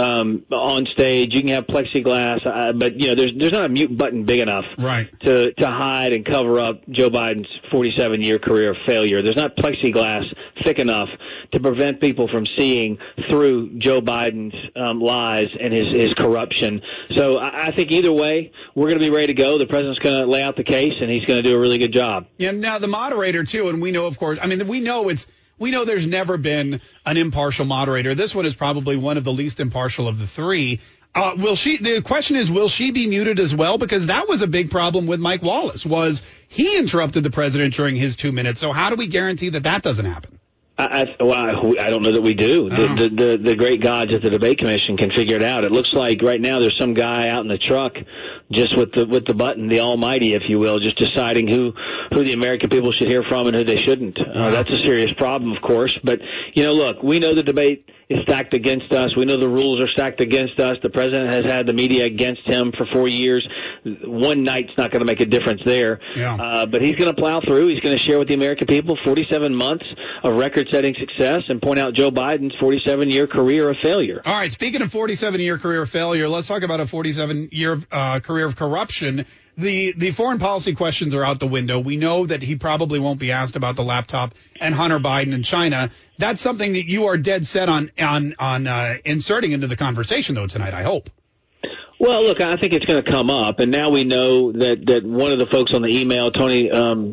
on stage. You can have plexiglass. But, there's not a mute button big enough to hide and cover up Joe Biden's 47-year career of failure. There's not plexiglass thick enough to prevent people from seeing through Joe Biden's lies and his corruption. So I think either way, we're going to be ready to go. The president's going to lay out the case, and he's going to do a really good job. Yeah, now the moderator, too, and we know, of course, we know there's never been an impartial moderator. This one is probably one of the least impartial of the three. The question is, will she be muted as well? Because that was a big problem with Mike Wallace, was he interrupted the president during his 2 minutes. So how do we guarantee that doesn't happen? I don't know that we do. The great gods at the debate commission can figure it out. It looks like right now there's some guy out in the truck just with the button, the almighty, if you will, just deciding who the American people should hear from and who they shouldn't. That's a serious problem, of course. But, look, we know the debate is stacked against us. We know the rules are stacked against us. The president has had the media against him for 4 years. One night's not going to make a difference there. But he's going to plow through. He's going to share with the American people 47 months of record-setting success and point out Joe Biden's 47-year career of failure. All right, speaking of 47-year career of failure, let's talk about a 47-year career of corruption. The foreign policy questions are out the window. We know that he probably won't be asked about the laptop and Hunter Biden and China. That's something that you are dead set on inserting into the conversation, though, tonight, I hope. Well, look, I think it's going to come up, and now we know that one of the folks on the email, Tony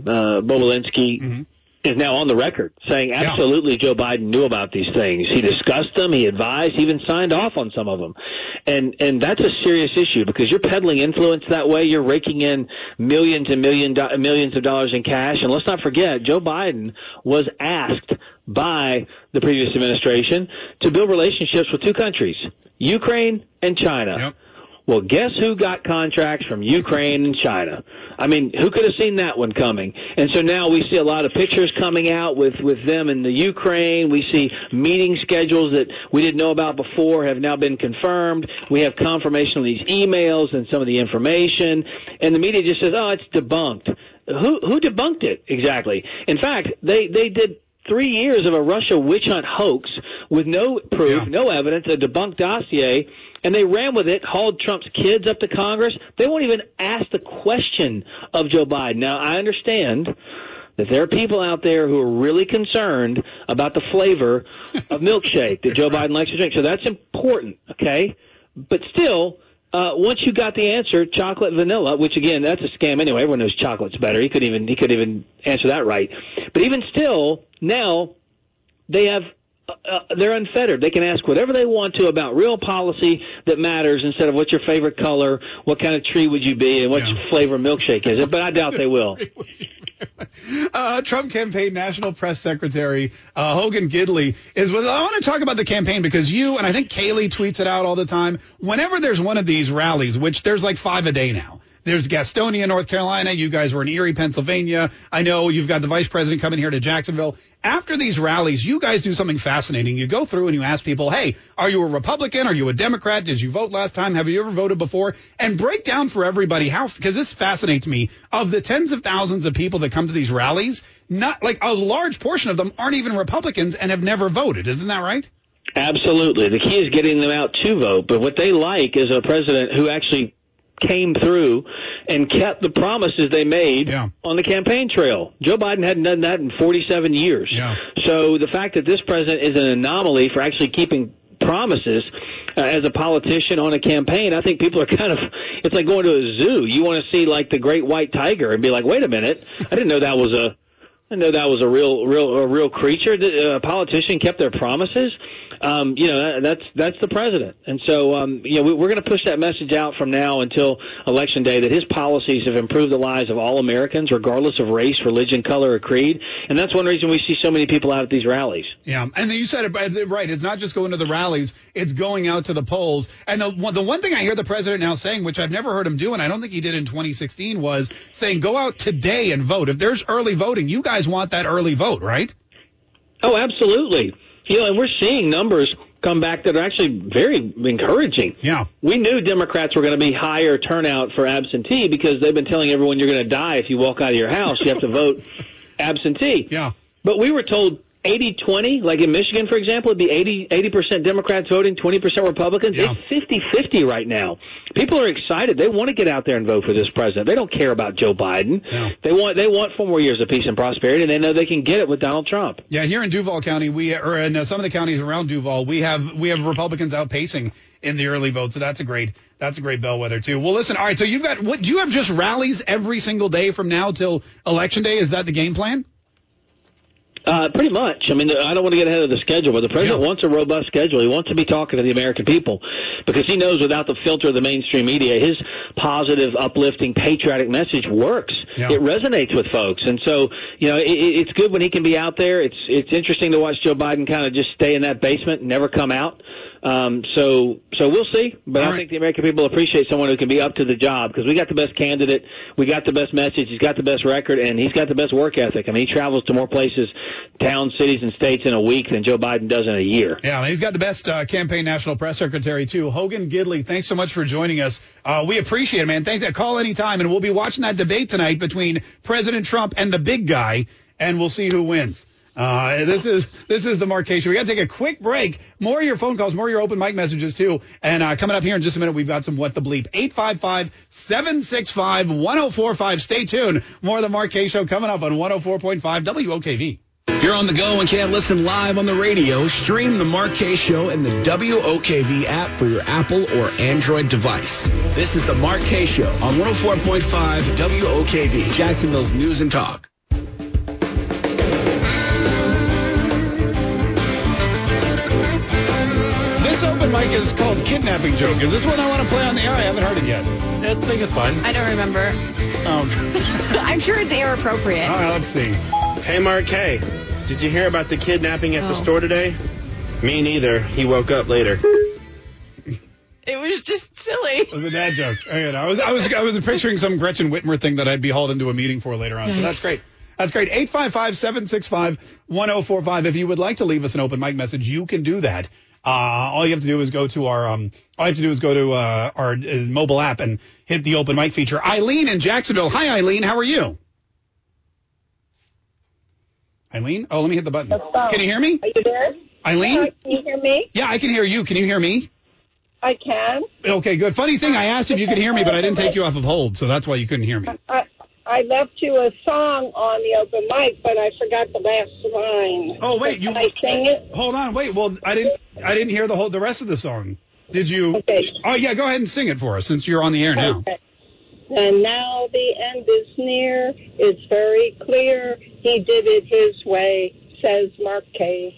Bobulinski, is now on the record saying absolutely Joe Biden knew about these things. He discussed them, he advised, he even signed off on some of them. And that's a serious issue because you're peddling influence that way. You're raking in millions and millions of dollars in cash. And let's not forget, Joe Biden was asked by the previous administration to build relationships with two countries, Ukraine and China. Well, guess who got contracts from Ukraine and China? I mean, who could have seen that one coming? And so now we see a lot of pictures coming out with them in the Ukraine. We see meeting schedules that we didn't know about before have now been confirmed. We have confirmation of these emails and some of the information. And the media just says, oh, it's debunked. Who debunked it exactly? In fact, they did 3 years of a Russia witch hunt hoax with no proof, no evidence, a debunked dossier, and they ran with it, hauled Trump's kids up to Congress. They won't even ask the question of Joe Biden. Now, I understand that there are people out there who are really concerned about the flavor of milkshake that Joe Biden likes to drink. So that's important, okay? But still, once you got the answer, chocolate, vanilla, which again, that's a scam anyway. Everyone knows chocolate's better. He could even answer that right. But even still, now they have they're unfettered. They can ask whatever they want to about real policy that matters instead of what's your favorite color, what kind of tree would you be, and what flavor milkshake is it. But I doubt they will. Trump campaign national press secretary Hogan Gidley is with. I want to talk about the campaign because you and I think Kaylee tweets it out all the time. Whenever there's one of these rallies, which there's like 5 a day now. There's Gastonia, North Carolina. You guys were in Erie, Pennsylvania. I know you've got the vice president coming here to Jacksonville. After these rallies, you guys do something fascinating. You go through and you ask people, hey, are you a Republican? Are you a Democrat? Did you vote last time? Have you ever voted before? And break down for everybody how, because this fascinates me, of the tens of thousands of people that come to these rallies, not like a large portion of them aren't even Republicans and have never voted. Isn't that right? Absolutely. The key is getting them out to vote. But what they like is a president who actually came through and kept the promises they made on the campaign trail. Joe Biden hadn't done that in 47 years. So the fact that this president is an anomaly for actually keeping promises as a politician on a campaign, I think people are kind of, it's like going to a zoo. You want to see like the great white tiger and be like, wait a minute, I didn't know that was a real creature. A politician kept their promises. That's the president. And so, we're going to push that message out from now until Election Day that his policies have improved the lives of all Americans, regardless of race, religion, color, or creed. And that's one reason we see so many people out at these rallies. Yeah. And then you said it right. It's not just going to the rallies. It's going out to the polls. And the one thing I hear the president now saying, which I've never heard him do, and I don't think he did in 2016, was saying, go out today and vote. If there's early voting, you guys want that early vote, right? Oh, absolutely. And we're seeing numbers come back that are actually very encouraging. Yeah. We knew Democrats were going to be higher turnout for absentee because they've been telling everyone you're going to die if you walk out of your house. You have to vote absentee. Yeah. But we were told 80-20, like in Michigan, for example, it'd be 80% Democrats voting, 20% Republicans. Yeah. It's 50-50 right now. People are excited. They want to get out there and vote for this president. They don't care about Joe Biden. Yeah. They want 4 more years of peace and prosperity, and they know they can get it with Donald Trump. Yeah, here in Duval County, in some of the counties around Duval, we have Republicans outpacing in the early vote. So that's a great bellwether too. Well, listen, all right. So do you have just rallies every single day from now till Election Day? Is that the game plan? Pretty much. I mean, I don't want to get ahead of the schedule, but the president wants a robust schedule. He wants to be talking to the American people because he knows without the filter of the mainstream media, his positive, uplifting, patriotic message works. Yeah. It resonates with folks. And so, it's good when he can be out there. It's interesting to watch Joe Biden kind of just stay in that basement and never come out. So we'll see. But I think the American people appreciate someone who can be up to the job because we got the best candidate, we got the best message, he's got the best record, and he's got the best work ethic. I mean, he travels to more places, towns, cities, and states in a week than Joe Biden does in a year. Yeah, he's got the best campaign national press secretary, too. Hogan Gidley, thanks so much for joining us. We appreciate it, man. Thanks. Call anytime, and we'll be watching that debate tonight between President Trump and the big guy, and we'll see who wins. This is the Mark Kaye Show. We got to take a quick break. More of your phone calls, more of your open mic messages too. And coming up here in just a minute, we've got some What the Bleep. 855-765-1045. Stay tuned. More of the Mark Kaye Show coming up on 104.5 WOKV. If you're on the go and can't listen live on the radio, stream the Mark Kaye Show in the WOKV app for your Apple or Android device. This is the Mark Kaye Show on 104.5 WOKV, Jacksonville's News and Talk. This open mic is called Kidnapping Joke. Is this one I want to play on the air? I haven't heard it yet. I think it's fine. I don't remember. I'm sure it's air appropriate. All right, let's see. Hey, Mark Kaye, did you hear about the kidnapping at the store today? Me neither. He woke up later. It was just silly. It was a dad joke. I was picturing some Gretchen Whitmer thing that I'd be hauled into a meeting for later on. Nice. So that's great. That's great. 855-765-1045. If you would like to leave us an open mic message, you can do that. All you have to do is go to our mobile app and hit the open mic feature. Eileen in Jacksonville. Hi, Eileen. How are you? Eileen? Oh, let me hit the button. Can you hear me? Are you there? Eileen? Can you hear me? Yeah, I can hear you. Can you hear me? I can. Okay, good. Funny thing, I asked if you could hear me, but I didn't take you off of hold, so that's why you couldn't hear me. I left you a song on the open mic, but I forgot the last line. Oh wait, Can I sing it? Hold on, wait. Well, I didn't hear the rest of the song. Did you? Okay. Oh yeah, go ahead and sing it for us since you're on the air now. Okay. And now the end is near. It's very clear. He did it his way, says Mark K.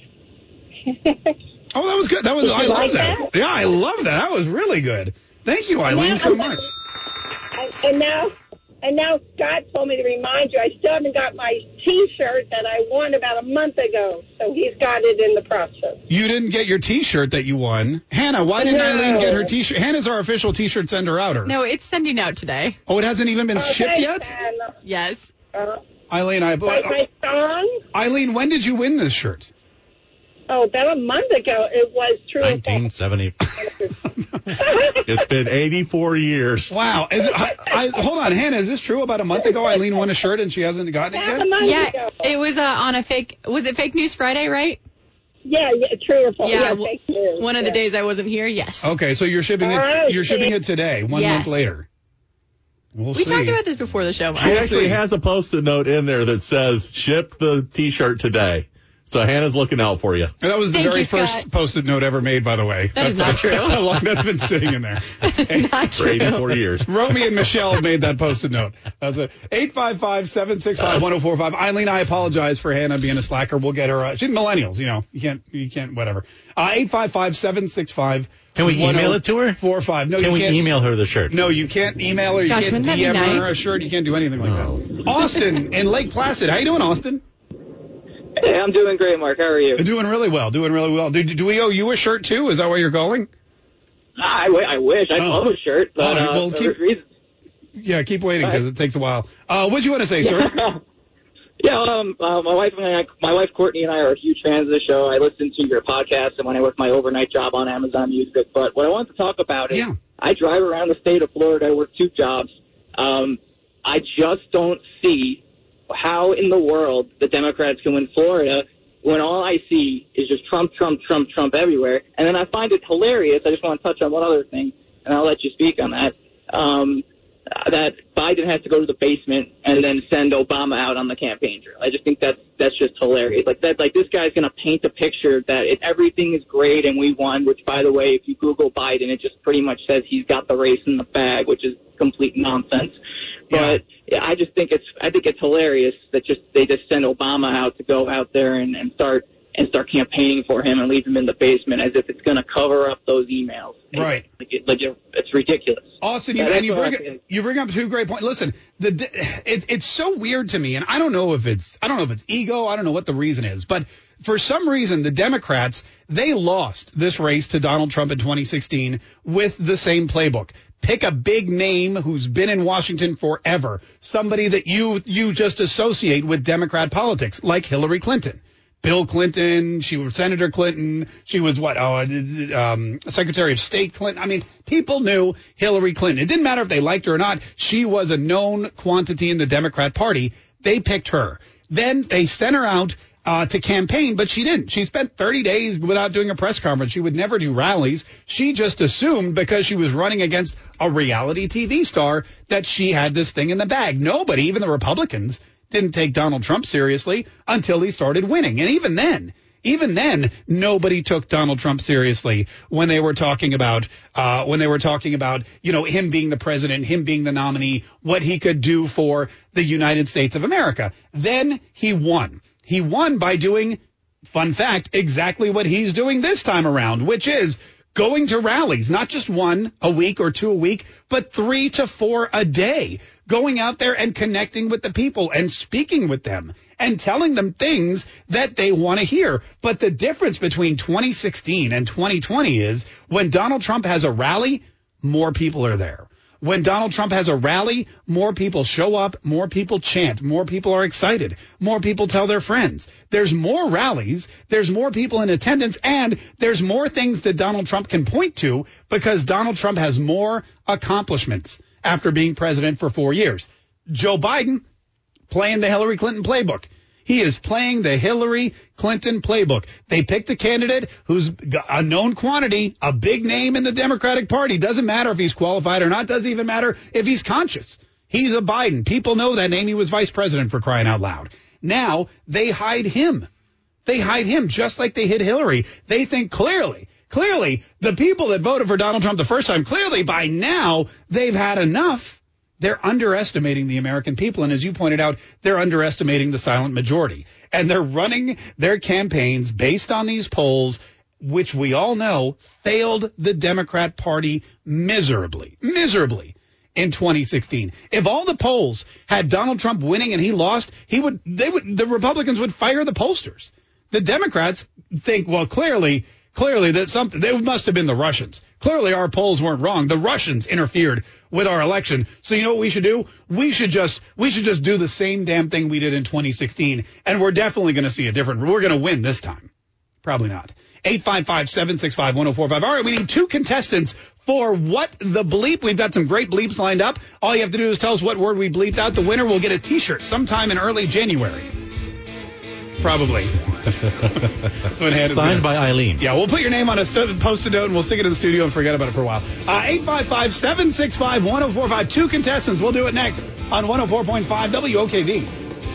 Oh, that was good. I love like that. Yeah, I love that. That was really good. Thank you, Eileen, so much. And now Scott told me to remind you, I still haven't got my T-shirt that I won about a month ago, so he's got it in the process. You didn't get your T-shirt that you won. Hannah, why didn't Eileen get her T-shirt? Hannah's our official T-shirt sender-outer. No, it's sending out today. Oh, it hasn't even been shipped yet? Hannah. Yes. Eileen, my song? Eileen, when did you win this shirt? Oh, about a month ago. It was true. 1970. It's been 84 years. Wow. Hold on, Hannah, is this true? About a month ago, Eileen won a shirt and she hasn't gotten it yet? Yeah, it was on a fake. Was it Fake News Friday, right? Yeah, true or false. Yeah, fake news. One of the days I wasn't here. Yes. Okay, so you're shipping it. right, You're shipping it today, 1 month later. We'll we see. talked about this before the show, Mark. She actually has a Post-it note in there that says, ship the T-shirt today. So Hannah's looking out for you. And that was the very first Post-it note ever made, by the way. That is not true. That's how long that's been sitting in there. Not for 84 years. Romy and Michelle made that Post-it note. That's it. 855-765-1045. Eileen, I apologize for Hannah being a slacker. We'll get her. She's millennials, you know. You can't, whatever. 855-765. Can we email it to her? 45. No, Can we can't email her the shirt? No, you can't email her. You Gosh, can't wouldn't that be DM her nice? a shirt. You can't do anything like that. Austin in Lake Placid. How you doing, Austin? Hey, I'm doing great, Mark. How are you? Doing really well. Do we owe you a shirt, too? Is that why you're calling? I wish. I'd love a shirt. But, keep waiting because it takes a while. What do you want to say, sir? My wife Courtney and I are huge fans of the show. I listen to your podcast and when I work my overnight job on Amazon Music. But what I want to talk about is I drive around the state of Florida. I work 2 jobs. I just don't see how in the world the Democrats can win Florida when all I see is just Trump, Trump, Trump, Trump everywhere. And then I find it hilarious. I just want to touch on one other thing, and I'll let you speak on that. That Biden has to go to the basement and then send Obama out on the campaign trail. I just think that's just hilarious. Like this guy's going to paint a picture that everything is great and we won, which, by the way, if you Google Biden, it just pretty much says he's got the race in the bag, which is complete nonsense. But I just think it's hilarious that they just send Obama out to go out there and start campaigning for him and leave him in the basement as if it's going to cover up those emails. Right. It's ridiculous. Austin, you bring up 2 great points. Listen, it's so weird to me, and I don't know if it's ego. I don't know what the reason is, but for some reason, the Democrats, they lost this race to Donald Trump in 2016 with the same playbook. Pick a big name who's been in Washington forever, somebody that you just associate with Democrat politics, like Hillary Clinton. Bill Clinton, she was Senator Clinton, she was Secretary of State Clinton. I mean, people knew Hillary Clinton. It didn't matter if they liked her or not. She was a known quantity in the Democrat Party. They picked her. Then they sent her out to campaign, but she didn't. She spent 30 days without doing a press conference. She would never do rallies. She just assumed because she was running against a reality TV star that she had this thing in the bag. Nobody, even the Republicans, didn't take Donald Trump seriously until he started winning. And even then, nobody took Donald Trump seriously when they were talking about, him being the president, him being the nominee, what he could do for the United States of America. Then he won. He won by doing, fun fact, exactly what he's doing this time around, which is going to rallies, not just 1 a week or 2 a week, but 3 to 4 a day, going out there and connecting with the people and speaking with them and telling them things that they want to hear. But the difference between 2016 and 2020 is when Donald Trump has a rally, more people are there. When Donald Trump has a rally, more people show up, more people chant, more people are excited, more people tell their friends. There's more rallies, there's more people in attendance, and there's more things that Donald Trump can point to because Donald Trump has more accomplishments after being president for 4 years. Joe Biden playing the Hillary Clinton playbook. He is playing the Hillary Clinton playbook. They picked a candidate who's a known quantity, a big name in the Democratic Party. Doesn't matter if he's qualified or not. Doesn't even matter if he's conscious. He's a Biden. People know that name. He was vice president, for crying out loud. Now they hide him. They hide him just like they hid Hillary. They think clearly, the people that voted for Donald Trump the first time, clearly by now they've had enough. They're underestimating the American people. And as you pointed out, they're underestimating the silent majority. And they're running their campaigns based on these polls, which we all know failed the Democrat Party miserably in 2016. If all the polls had Donald Trump winning and he lost, the Republicans would fire the pollsters. The Democrats think, well, clearly that they must have been the Russians. Clearly our polls weren't wrong. The Russians interfered with our election. So you know what we should do? We should just do the same damn thing we did in 2016. And we're definitely going to see we're going to win this time. Probably not. 855-765-1045. All right, we need 2 contestants for What the Bleep. We've got some great bleeps lined up. All you have to do is tell us what word we bleeped out. The winner will get a T-shirt sometime in early January. Probably. Signed by Eileen. Yeah, we'll put your name on a Post-it note and we'll stick it in the studio and forget about it for a while. 855-765-1045. 2 contestants. We'll do it next on 104.5 WOKV.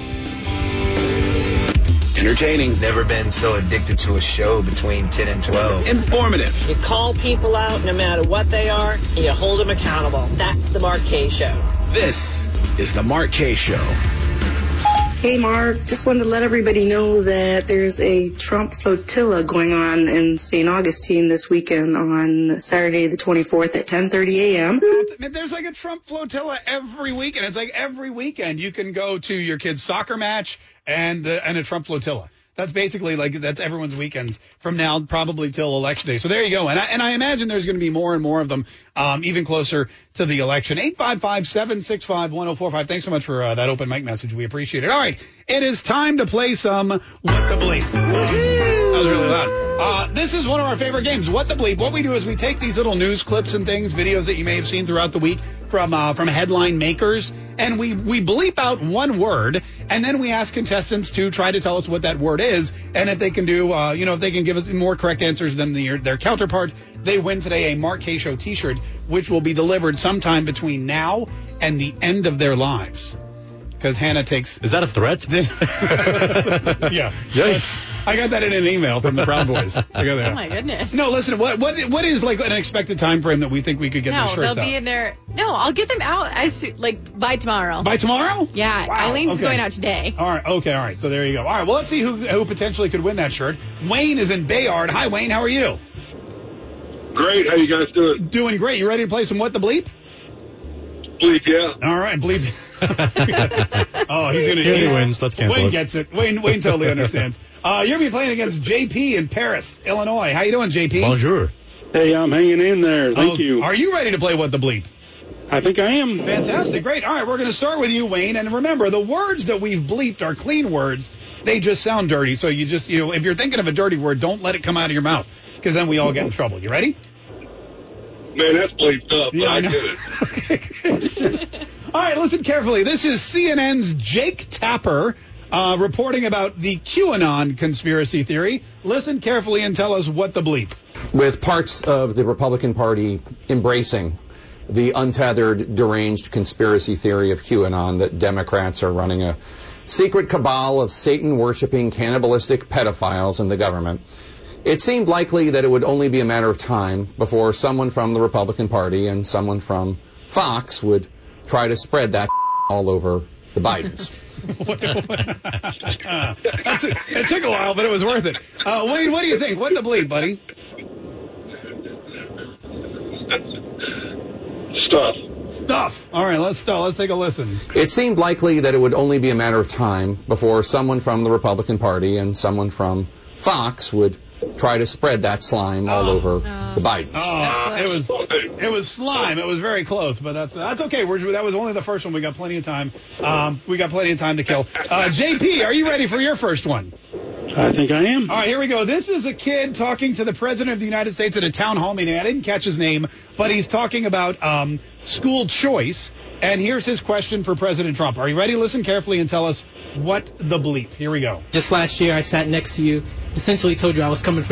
Entertaining. Never been so addicted to a show between 10 and 12. Informative. You call people out no matter what they are, and you hold them accountable. That's the Mark Kaye Show. This is the Mark Kaye Show. Hey, Mark. Just wanted to let everybody know that there's a Trump flotilla going on in St. Augustine this weekend on Saturday the 24th at 10:30 a.m. There's like a Trump flotilla every weekend. It's like every weekend you can go to your kid's soccer match and a Trump flotilla. That's basically that's everyone's weekends from now probably till Election Day. So there you go. And I imagine there's going to be more and more of them even closer to the election. 855-765-1045. Thanks so much for that open mic message. We appreciate it. All right. It is time to play some What the Bleep. That was really loud. This is one of our favorite games, What the Bleep. What we do is we take these little news clips and things, videos that you may have seen throughout the week from headline makers, and we bleep out one word, and then we ask contestants to try to tell us what that word is, and if they can do, if they can give us more correct answers than their counterpart, they win today a Mark Kaye Show T-shirt, which will be delivered sometime between now and the end of their lives. Because Hannah takes... Is that a threat? Yeah. Yikes. I got that in an email from the Proud Boys. I got that. Oh, my goodness. No, listen, what is like an expected time frame that we think we could get these shirts out? No, they'll be in there. No, I'll get them out by tomorrow. By tomorrow? Yeah. Wow. Eileen's going out today. All right. Okay. All right. So there you go. All right. Well, let's see who potentially could win that shirt. Wayne is in Bayard. Hi, Wayne. How are you? Great. How you guys doing? Doing great. You ready to play some What the Bleep? Bleep, yeah. All right. Bleep. Oh, he's going to... He wins. Let's cancel Wayne it. Gets it. Wayne totally understands. You're going to be playing against JP in Paris, Illinois. How you doing, JP? Bonjour. Hey, I'm hanging in there. Thank you. Are you ready to play What the Bleep? I think I am. Fantastic. Great. All right, we're going to start with you, Wayne. And remember, the words that we've bleeped are clean words. They just sound dirty. So you just, if you're thinking of a dirty word, don't let it come out of your mouth, because then we all get in trouble. You ready? Man, that's bleeped up. Yeah, I know. get it. Okay. All right, listen carefully. This is CNN's Jake Tapper reporting about the QAnon conspiracy theory. Listen carefully and tell us what the bleep. With parts of the Republican Party embracing the untethered, deranged conspiracy theory of QAnon that Democrats are running a secret cabal of Satan-worshipping, cannibalistic pedophiles in the government, it seemed likely that it would only be a matter of time before someone from the Republican Party and someone from Fox would try to spread that all over the Bidens. It took a while, but it was worth it. Wayne, what do you think? What the bleep, buddy? Stuff. All right, let's take a listen. It seemed likely that it would only be a matter of time before someone from the Republican Party and someone from Fox would try to spread that slime all over the Bidens. It was slime. It was very close, but that's okay. That was only the first one. We got plenty of time. We got plenty of time to kill. JP, are you ready for your first one? I think I am. All right, here we go. This is a kid talking to the President of the United States at a town hall meeting. I didn't catch his name, but he's talking about school choice. And here's his question for President Trump. Are you ready? Listen carefully and tell us what the bleep. Here we go. Just last year, I sat next to you, essentially told you I was coming for your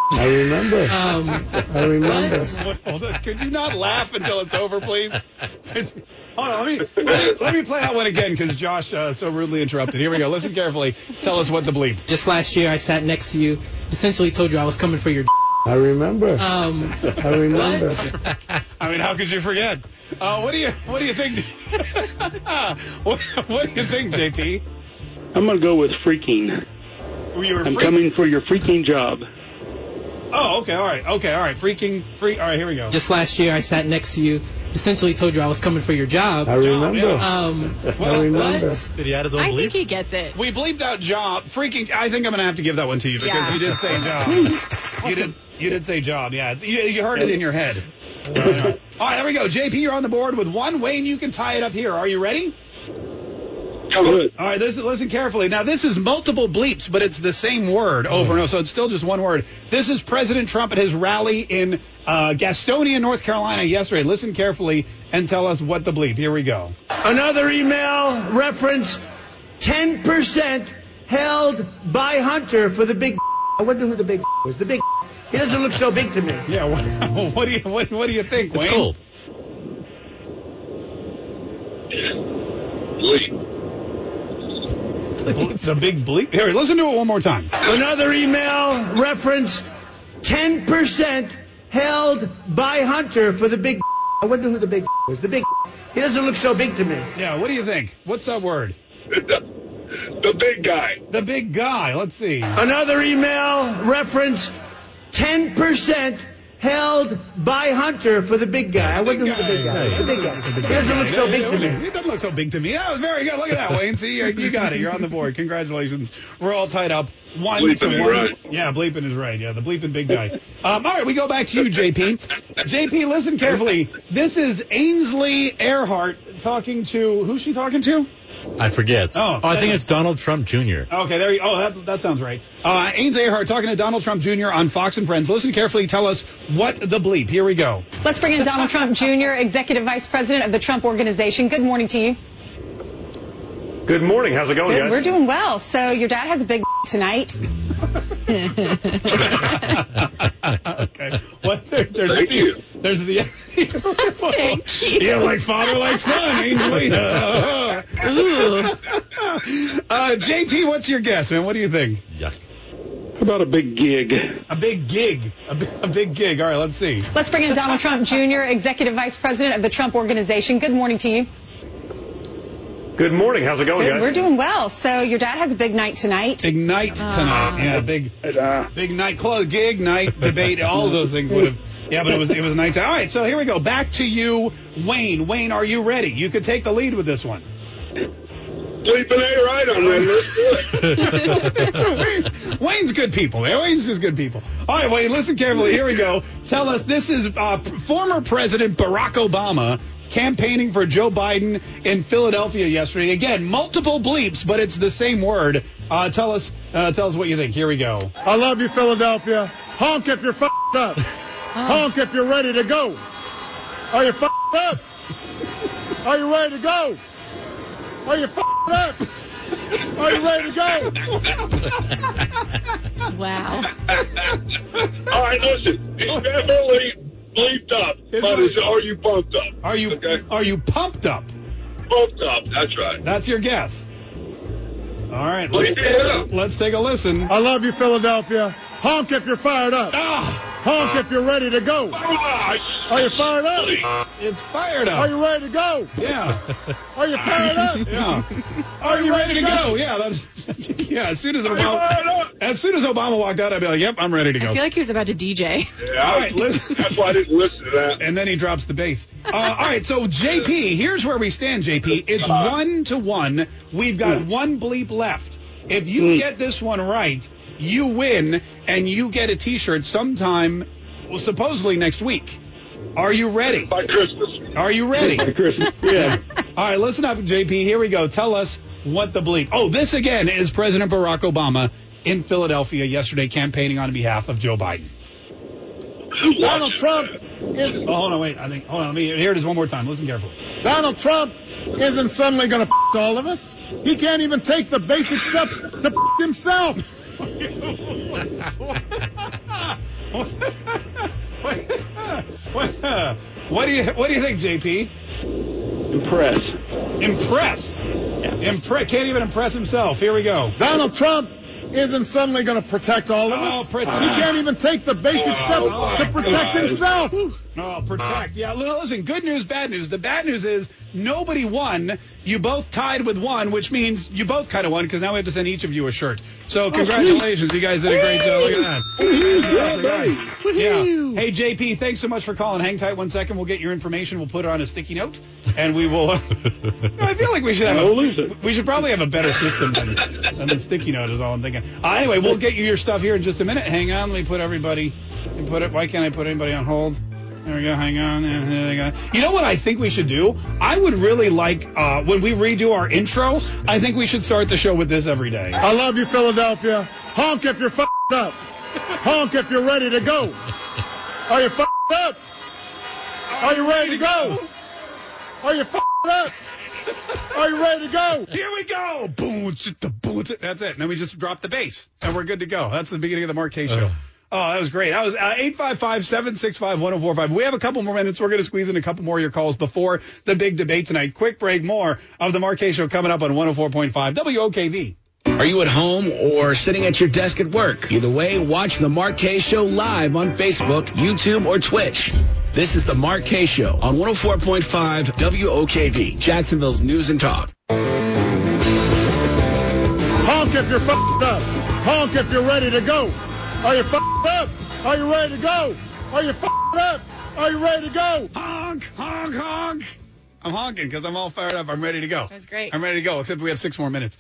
I remember. I remember. Hold on. Could you not laugh until it's over, please? Hold on. Let me play that one again because Josh so rudely interrupted. Here we go. Listen carefully. Tell us what the bleep. Just last year, I sat next to you. Essentially told you I was coming for your. I remember. I remember. I mean, how could you forget? What do you think? what do you think, JP? I'm gonna go with freaking. I'm coming for your freaking job. Oh, okay, all right. Freak. All right, here we go. Just last year, I sat next to you. Essentially told you I was coming for your job. I remember. I remember. Did he add his own bleep? I think he gets it. We bleeped out job. Freaking. I think I'm going to have to give that one to you because you did say job. You did say job, yeah. You heard it in your head. All right, there we go. JP, you're on the board with one. Wayne, you can tie it up here. Are you ready? Good. All right, listen carefully. Now, this is multiple bleeps, but it's the same word over and over, so it's still just one word. This is President Trump at his rally in Gastonia, North Carolina yesterday. Listen carefully and tell us what the bleep. Here we go. Another email reference 10% held by Hunter for the big. I wonder who the big was. The big. He doesn't look so big to me. Yeah, what do you think, Wayne? It's cold. Bleep. The big bleep. Here, listen to it one more time. Another email reference 10% held by Hunter for the big. I wonder who the big was. The big. He doesn't look so big to me. Yeah, what do you think? What's that word? The big guy. The big guy. Let's see. Another email reference 10% held by Hunter for the big guy. I wonder who the big guy is. The big guy. He doesn't look so big to me. He doesn't look so big to me. That was very good. Look at that, Wayne. See, you got it. You're on the board. Congratulations. We're all tied up. Bleeping is right. Yeah, bleeping is right. Yeah, the bleeping big guy. All right, we go back to you, JP. JP, listen carefully. This is Ainsley Earhart talking to, who's she talking to? I forget. I think it's Donald Trump Jr. Okay, there you go. Oh, that sounds right. Ainsley Earhart talking to Donald Trump Jr. on Fox and Friends. Listen carefully. Tell us what the bleep. Here we go. Let's bring in Donald Trump Jr., Executive Vice President of the Trump Organization. Good morning to you. Good morning. How's it going, guys? We're doing well. So your dad has a big tonight. Okay. What? There's Thank you. There's the. Thank you. Yeah, like father, like son, Ainsley. Ooh. JP, what's your guess, man? What do you think? Yuck. How about a big gig? A big gig. A big gig. All right, let's see. Let's bring in Donald Trump Jr., Executive Vice President of the Trump Organization. Good morning to you. Good morning. How's it going, guys? We're doing well. So your dad has a big night tonight. Big night tonight. Yeah, big nightclub, gig, night, debate, all of those things would have. Yeah, but it was nighttime. All right, so here we go. Back to you, Wayne. Wayne, are you ready? You could take the lead with this one. Bleeping A right, I'm ready. Let's do it. Wayne's good people. Wayne's just good people. All right, Wayne, listen carefully. Here we go. Tell us, this is former President Barack Obama campaigning for Joe Biden in Philadelphia yesterday. Again, multiple bleeps, but it's the same word. Tell us what you think. Here we go. I love you, Philadelphia. Honk if you're f***ed up. Honk if you're ready to go. Are you f***ed up? Are you ready to go? Are you f***ed up? Are you ready to go? Wow. All right, listen. It's definitely bleeped up, but are you pumped up? Are you pumped up? Pumped up, that's right. That's your guess. All right, let's take a listen. I love you, Philadelphia. Honk if you're fired up. Honk if you're ready to go. Are you fired up? It's fired up. Are you ready to go? Yeah. Are you fired up? Yeah. Are you ready to go? Yeah. Yeah. As soon as Obama walked out, I'd be like, "Yep, I'm ready to go." I feel like he was about to DJ. Yeah. All right. Listen. That's why I didn't listen to that. And then he drops the bass. All right. So JP, here's where we stand. JP, it's 1-1. We've got one bleep left. If you get this one right, you win, and you get a T-shirt sometime, supposedly next week. Are you ready? By Christmas. Are you ready? By Christmas, yeah. All right, listen up, JP. Here we go. Tell us what the bleep. Oh, this again is President Barack Obama in Philadelphia yesterday campaigning on behalf of Joe Biden. Donald Trump is... Oh, hold on, wait. Hold on. Let me hear it one more time. Listen carefully. Donald Trump isn't suddenly going to all of us. He can't even take the basic steps to himself. What do you think, JP? Impress. Yeah. Can't even impress himself. Here we go. Donald Trump isn't suddenly going to protect all of us. He can't even take the basic steps to protect himself. Oh, protect. Yeah, listen, good news, bad news. The bad news is nobody won. You both tied with one, which means you both kind of won because now we have to send each of you a shirt. So congratulations. You guys did a great job. Look at that. Yeah. Hey, JP, thanks so much for calling. Hang tight 1 second. We'll get your information. We'll put it on a sticky note, and we will. I feel like we should probably have a better system than the sticky note is all I'm thinking. Anyway, we'll get you your stuff here in just a minute. Hang on. Let me put everybody. Why can't I put anybody on hold? There we go. Hang on. There we go. You know what I think we should do? I would really like, when we redo our intro, I think we should start the show with this every day. I love you, Philadelphia. Honk if you're f***ed up. Honk if you're ready to go. Are you f***ed up? Are you ready to go? Are you f***ed up? Are you ready to go? Here we go. Boom. That's it. And then we just drop the bass, and we're good to go. That's the beginning of the Mark K Show. Oh, that was great. That was 855-765-1045. We have a couple more minutes. We're going to squeeze in a couple more of your calls before the big debate tonight. Quick break. More of the Mark K Show coming up on 104.5 WOKV. Are you at home or sitting at your desk at work? Either way, watch the Mark K Show live on Facebook, YouTube, or Twitch. This is the Mark K Show on 104.5 WOKV, Jacksonville's News and Talk. Honk if you're f***ed up. Honk if you're ready to go. Are you f***ed up? Are you ready to go? Are you f***ed up? Are you ready to go? Honk, honk, honk. I'm honking because I'm all fired up. I'm ready to go. That's great. I'm ready to go, except we have 6 more minutes.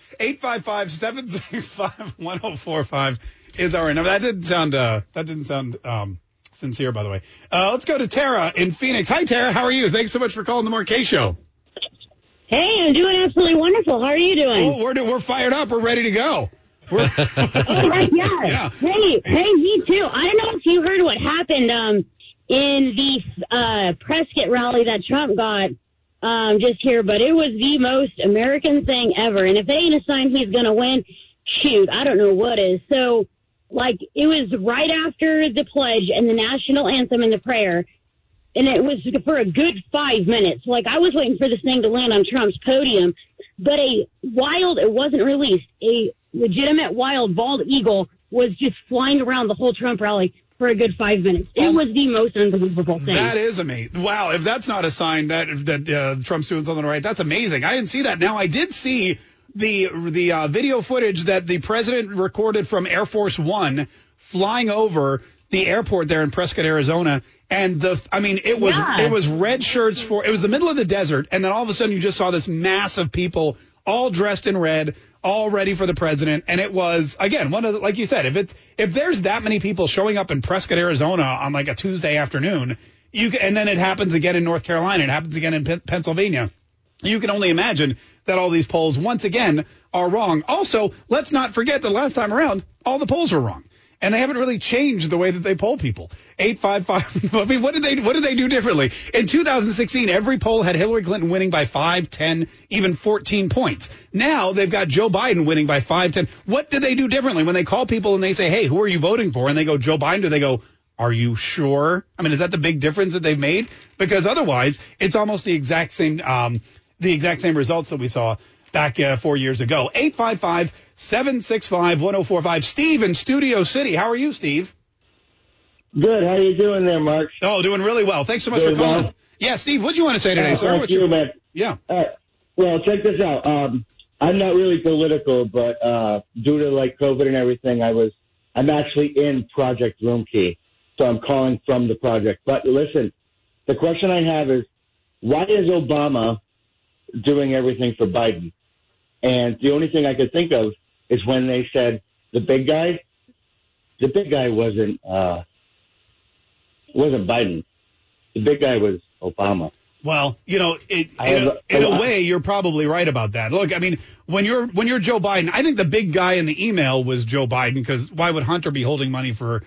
855-765-1045 is our number. That didn't sound sincere, by the way. Let's go to Tara in Phoenix. Hi, Tara. How are you? Thanks so much for calling the Mark K Show. Hey, I'm doing absolutely wonderful. How are you doing? Oh, we're fired up. We're ready to go. Oh, right, yeah. Hey, me too. I don't know if you heard what happened in the Prescott rally that Trump got just here, but it was the most American thing ever. And if they ain't a sign he's going to win, shoot, I don't know what is. So, it was right after the pledge and the national anthem and the prayer, and it was for a good 5 minutes. I was waiting for this thing to land on Trump's podium, but it wasn't released, a legitimate wild bald eagle was just flying around the whole Trump rally for a good 5 minutes. It was the most unbelievable thing. That is amazing. Wow, if that's not a sign that Trump's doing something right, that's amazing. I didn't see that. Now, I did see the video footage that the president recorded from Air Force One flying over the airport there in Prescott, Arizona. And it was red shirts it was the middle of the desert. And then all of a sudden you just saw this mass of people all dressed in red, all ready for the president. And it was, again, like you said, if there's that many people showing up in Prescott, Arizona on a Tuesday afternoon, and then it happens again in North Carolina, it happens again in Pennsylvania, you can only imagine that all these polls, once again, are wrong. Also, let's not forget that last time around, all the polls were wrong. And they haven't really changed the way that they poll people. 855. I mean, what did they do differently? In 2016, every poll had Hillary Clinton winning by 5, 10, even 14 points. Now they've got Joe Biden winning by 5, 10. What did they do differently when they call people and they say, hey, who are you voting for? And they go, Joe Biden. Do they go, are you sure? I mean, is that the big difference that they've made? Because otherwise, it's almost the exact same results that we saw back 4 years ago. 855-765-1045. Steve in Studio City. How are you, Steve? Good. How you doing there, Mark? Oh, doing really well. Thanks so much for calling. Well. Yeah, Steve, what do you want to say today, sir? Thank you, man. Yeah. Well, check this out. I'm not really political, but due to COVID and everything, I'm actually in Project Room Key, so I'm calling from the project. But listen, the question I have is, why is Obama doing everything for Biden? And the only thing I could think of is when they said the big guy wasn't Biden. The big guy was Obama. Well, in a way, you're probably right about that. Look, I mean, when you're Joe Biden, I think the big guy in the email was Joe Biden, because why would Hunter be holding money for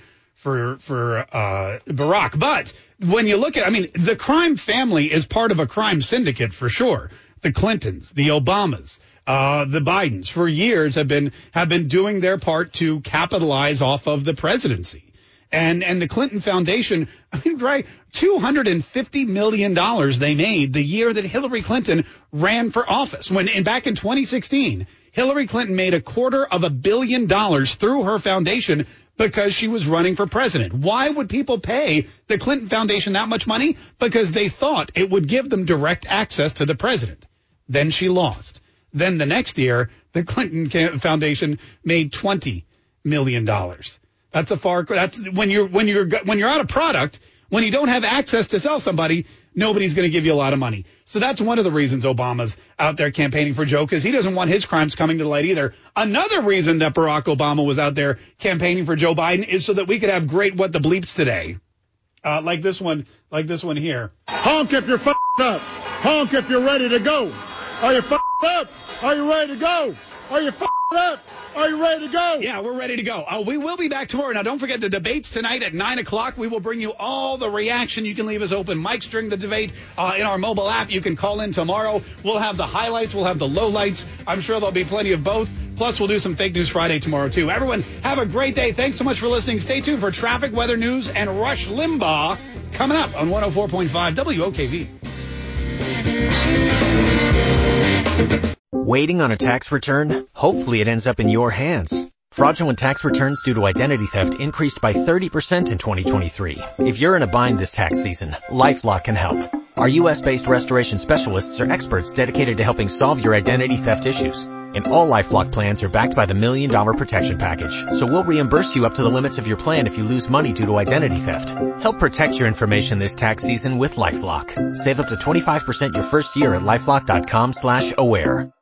Barack? But when you look at, the crime family is part of a crime syndicate for sure. The Clintons, the Obamas, the Bidens for years have been doing their part to capitalize off of the presidency. And the Clinton Foundation, I mean, right, $250 million they made the year that Hillary Clinton ran for office. Back in 2016, Hillary Clinton made $250 million through her foundation because she was running for president. Why would people pay the Clinton Foundation that much money? Because they thought it would give them direct access to the president. Then she lost. Then the next year, the Clinton Foundation made $20 million. That's when you're out of product, when you don't have access to sell somebody, nobody's going to give you a lot of money. So that's one of the reasons Obama's out there campaigning for Joe, because he doesn't want his crimes coming to light either. Another reason that Barack Obama was out there campaigning for Joe Biden is so that we could have great what the bleeps today. Like this one here. Honk if you're f***ed up. Honk if you're ready to go. Are you f***ed up? Are you ready to go? Are you f***ed up? Are you ready to go? Yeah, we're ready to go. We will be back tomorrow. Now, don't forget the debates tonight at 9 o'clock. We will bring you all the reaction. You can leave us open mics during the debate in our mobile app. You can call in tomorrow. We'll have the highlights. We'll have the lowlights. I'm sure there'll be plenty of both. Plus, we'll do some Fake News Friday tomorrow, too. Everyone, have a great day. Thanks so much for listening. Stay tuned for traffic, weather, news, and Rush Limbaugh coming up on 104.5 WOKV. Waiting on a tax return? Hopefully it ends up in your hands. Fraudulent tax returns due to identity theft increased by 30% in 2023. If you're in a bind this tax season, LifeLock can help. Our U.S.-based restoration specialists are experts dedicated to helping solve your identity theft issues. And all LifeLock plans are backed by the $1 Million Protection Package. So we'll reimburse you up to the limits of your plan if you lose money due to identity theft. Help protect your information this tax season with LifeLock. Save up to 25% your first year at LifeLock.com/aware.